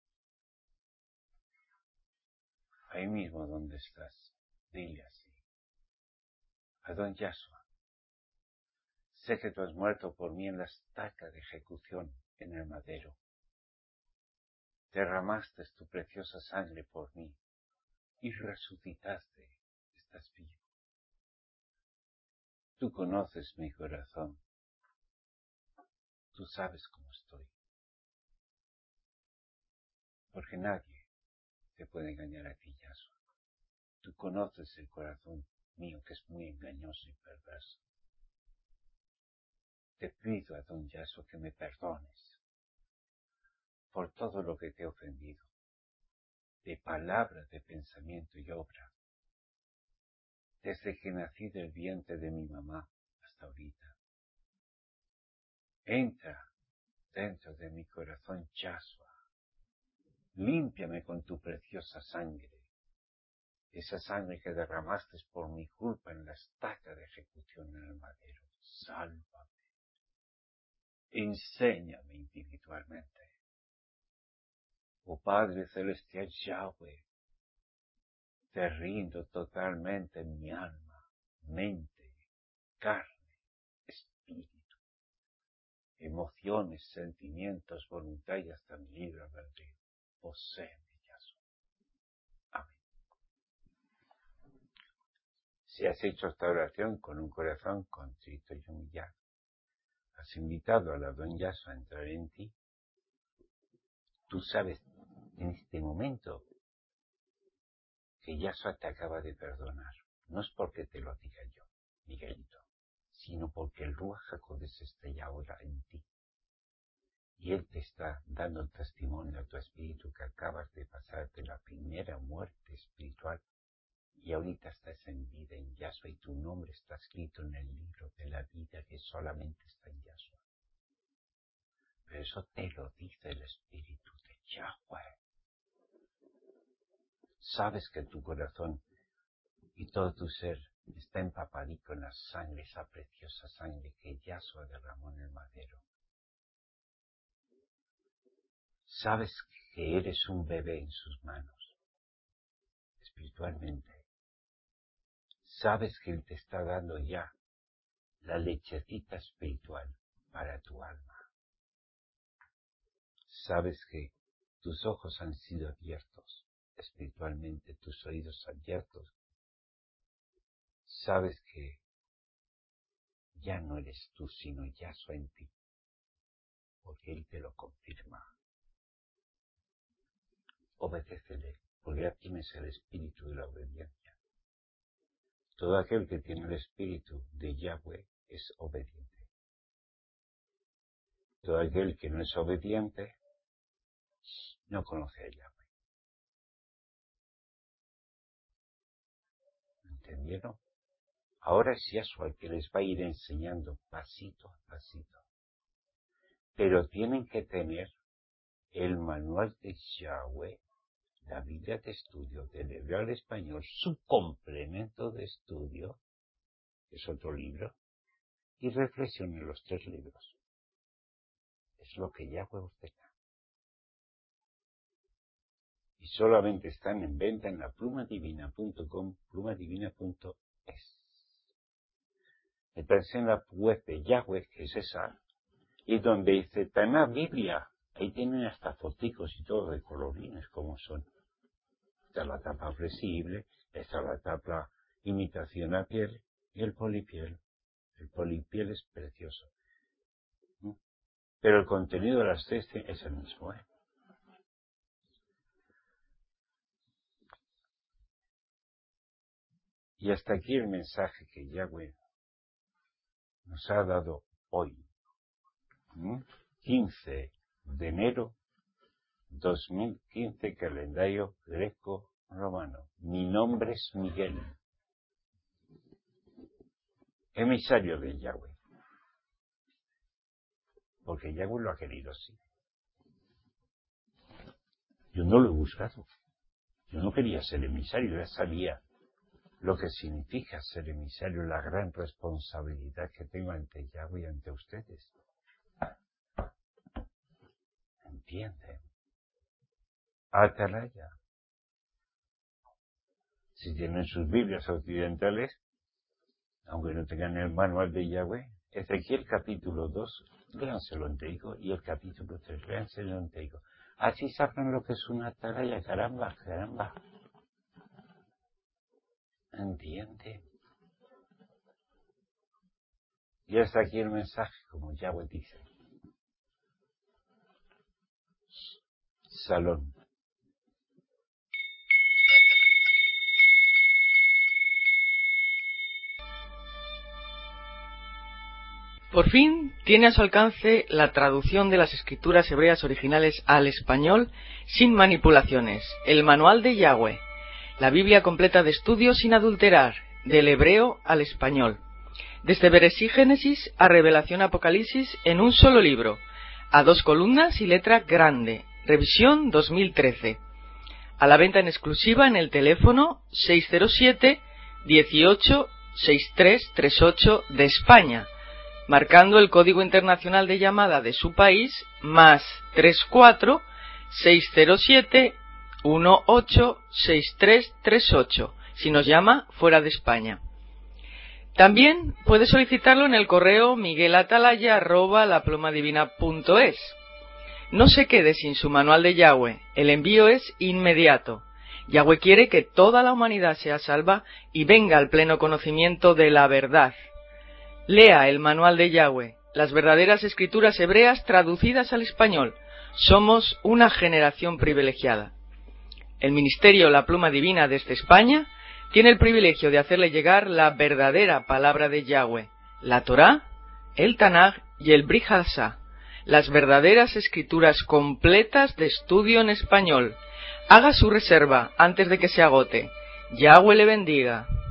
Ahí mismo donde estás, dile así. Adón Yahshua, sé que tú has muerto por mí en la estaca de ejecución en el madero. Derramaste tu preciosa sangre por mí y resucitaste. Estás vivo. Tú conoces mi corazón. Tú sabes cómo estoy. Porque nadie te puede engañar a ti, Yahshua. Tú conoces el corazón mío, que es muy engañoso y perverso. Te pido, Adón Yahshua, que me perdones por todo lo que te he ofendido, de palabra, de pensamiento y obra, desde que nací del vientre de mi mamá hasta ahorita. Entra dentro de mi corazón, Yahshua. Límpiame con tu preciosa sangre, esa sangre que derramaste por mi culpa en la estaca de ejecución en el madero. Sálvame. Enséñame individualmente. Oh Padre Celestial Yahweh, te rindo totalmente mi alma, mente, carne, espíritu, emociones, sentimientos, voluntad y hasta mi libre albedrío. Poséeme, Yahshua. Amén. Si has hecho esta oración con un corazón contrito y humillado, has invitado al Adón Yahshua a entrar en ti, tú sabes en este momento que Yahshua te acaba de perdonar. No es porque te lo diga yo, Miguelito, sino porque el Ruach HaKodesh está ya ahora en ti. Y Él te está dando el testimonio a tu espíritu que acabas de pasarte la primera muerte espiritual y ahorita estás en vida en Yahshua y tu nombre está escrito en el libro de la vida que solamente está en Yahshua. Pero eso te lo dice el espíritu de Yahweh. Sabes que tu corazón y todo tu ser está empapadito en la sangre, esa preciosa sangre que Yahshua derramó en el madero. Sabes que eres un bebé en sus manos, espiritualmente. Sabes que Él te está dando ya la lechecita espiritual para tu alma. sabes que tus ojos han sido abiertos espiritualmente, tus oídos abiertos. Sabes que ya no eres tú, sino Yahshua en ti, porque Él te lo confirma. Obedécele, porque ya tienes el espíritu de la obediencia. Todo aquel que tiene el espíritu de Yahweh es obediente. Todo aquel que no es obediente no conoce a Yahweh. ¿Entendieron? Ahora es Yahshua el que les va a ir enseñando pasito a pasito. Pero tienen que tener el manual de Yahweh, la Biblia de estudio del hebreo al español, su complemento de estudio, que es otro libro, y reflexión en los tres libros. Es lo que Yahweh os tenga. Y solamente están en venta en la plumadivina punto com, plumadivina punto es. Metanse en la web de Yahweh, que es esa, y donde dice Taná Biblia, ahí tienen hasta foticos y todo de colorines como son. Está la tapa flexible, está la tapa imitación a piel y el polipiel. El polipiel es precioso. ¿Mm? Pero el contenido de las tres es el mismo, ¿eh? Y hasta aquí el mensaje que Yahweh nos ha dado hoy. ¿Mm? quince de enero dos mil quince, calendario greco-romano. Mi nombre es Miguel, emisario de Yahweh. Porque Yahweh lo ha querido así. Yo no lo he buscado. Yo no quería ser emisario, ya sabía lo que significa ser emisario, la gran responsabilidad que tengo ante Yahweh y ante ustedes. ¿Entienden? Atalaya. Si tienen sus Biblias occidentales, aunque no tengan el manual de Yahweh, Ezequiel capítulo dos, léanselo entero, y el capítulo tres, léanselo entero. Así sabrán lo que es una atalaya, caramba, caramba. ¿Entiende? Y hasta aquí el mensaje, como Yahweh dice. Salón. Por fin tiene a su alcance la traducción de las escrituras hebreas originales al español sin manipulaciones, el Manual de Yahweh, la Biblia completa de estudio sin adulterar, del hebreo al español, desde Bereshí Génesis a Revelación Apocalipsis en un solo libro, a dos columnas y letra grande, revisión dos mil trece, a la venta en exclusiva en el teléfono seis cero siete, dieciocho, sesenta y tres treinta y ocho de España, marcando el código internacional de llamada de su país, más treinta y cuatro, seiscientos siete, dieciocho, sesenta y tres treinta y ocho, si nos llama fuera de España. También puede solicitarlo en el correo miguelatalaya arroba laplumadivina punto es. No se quede sin su manual de Yahweh, el envío es inmediato. Yahweh quiere que toda la humanidad sea salva y venga al pleno conocimiento de la verdad. Lea el manual de Yahweh, las verdaderas escrituras hebreas traducidas al español. Somos una generación privilegiada. El Ministerio La Pluma Divina desde España tiene el privilegio de hacerle llegar la verdadera palabra de Yahweh, la Torá, el Tanaj y el Brit Hadashah, las verdaderas escrituras completas de estudio en español. Haga su reserva antes de que se agote. Yahweh le bendiga.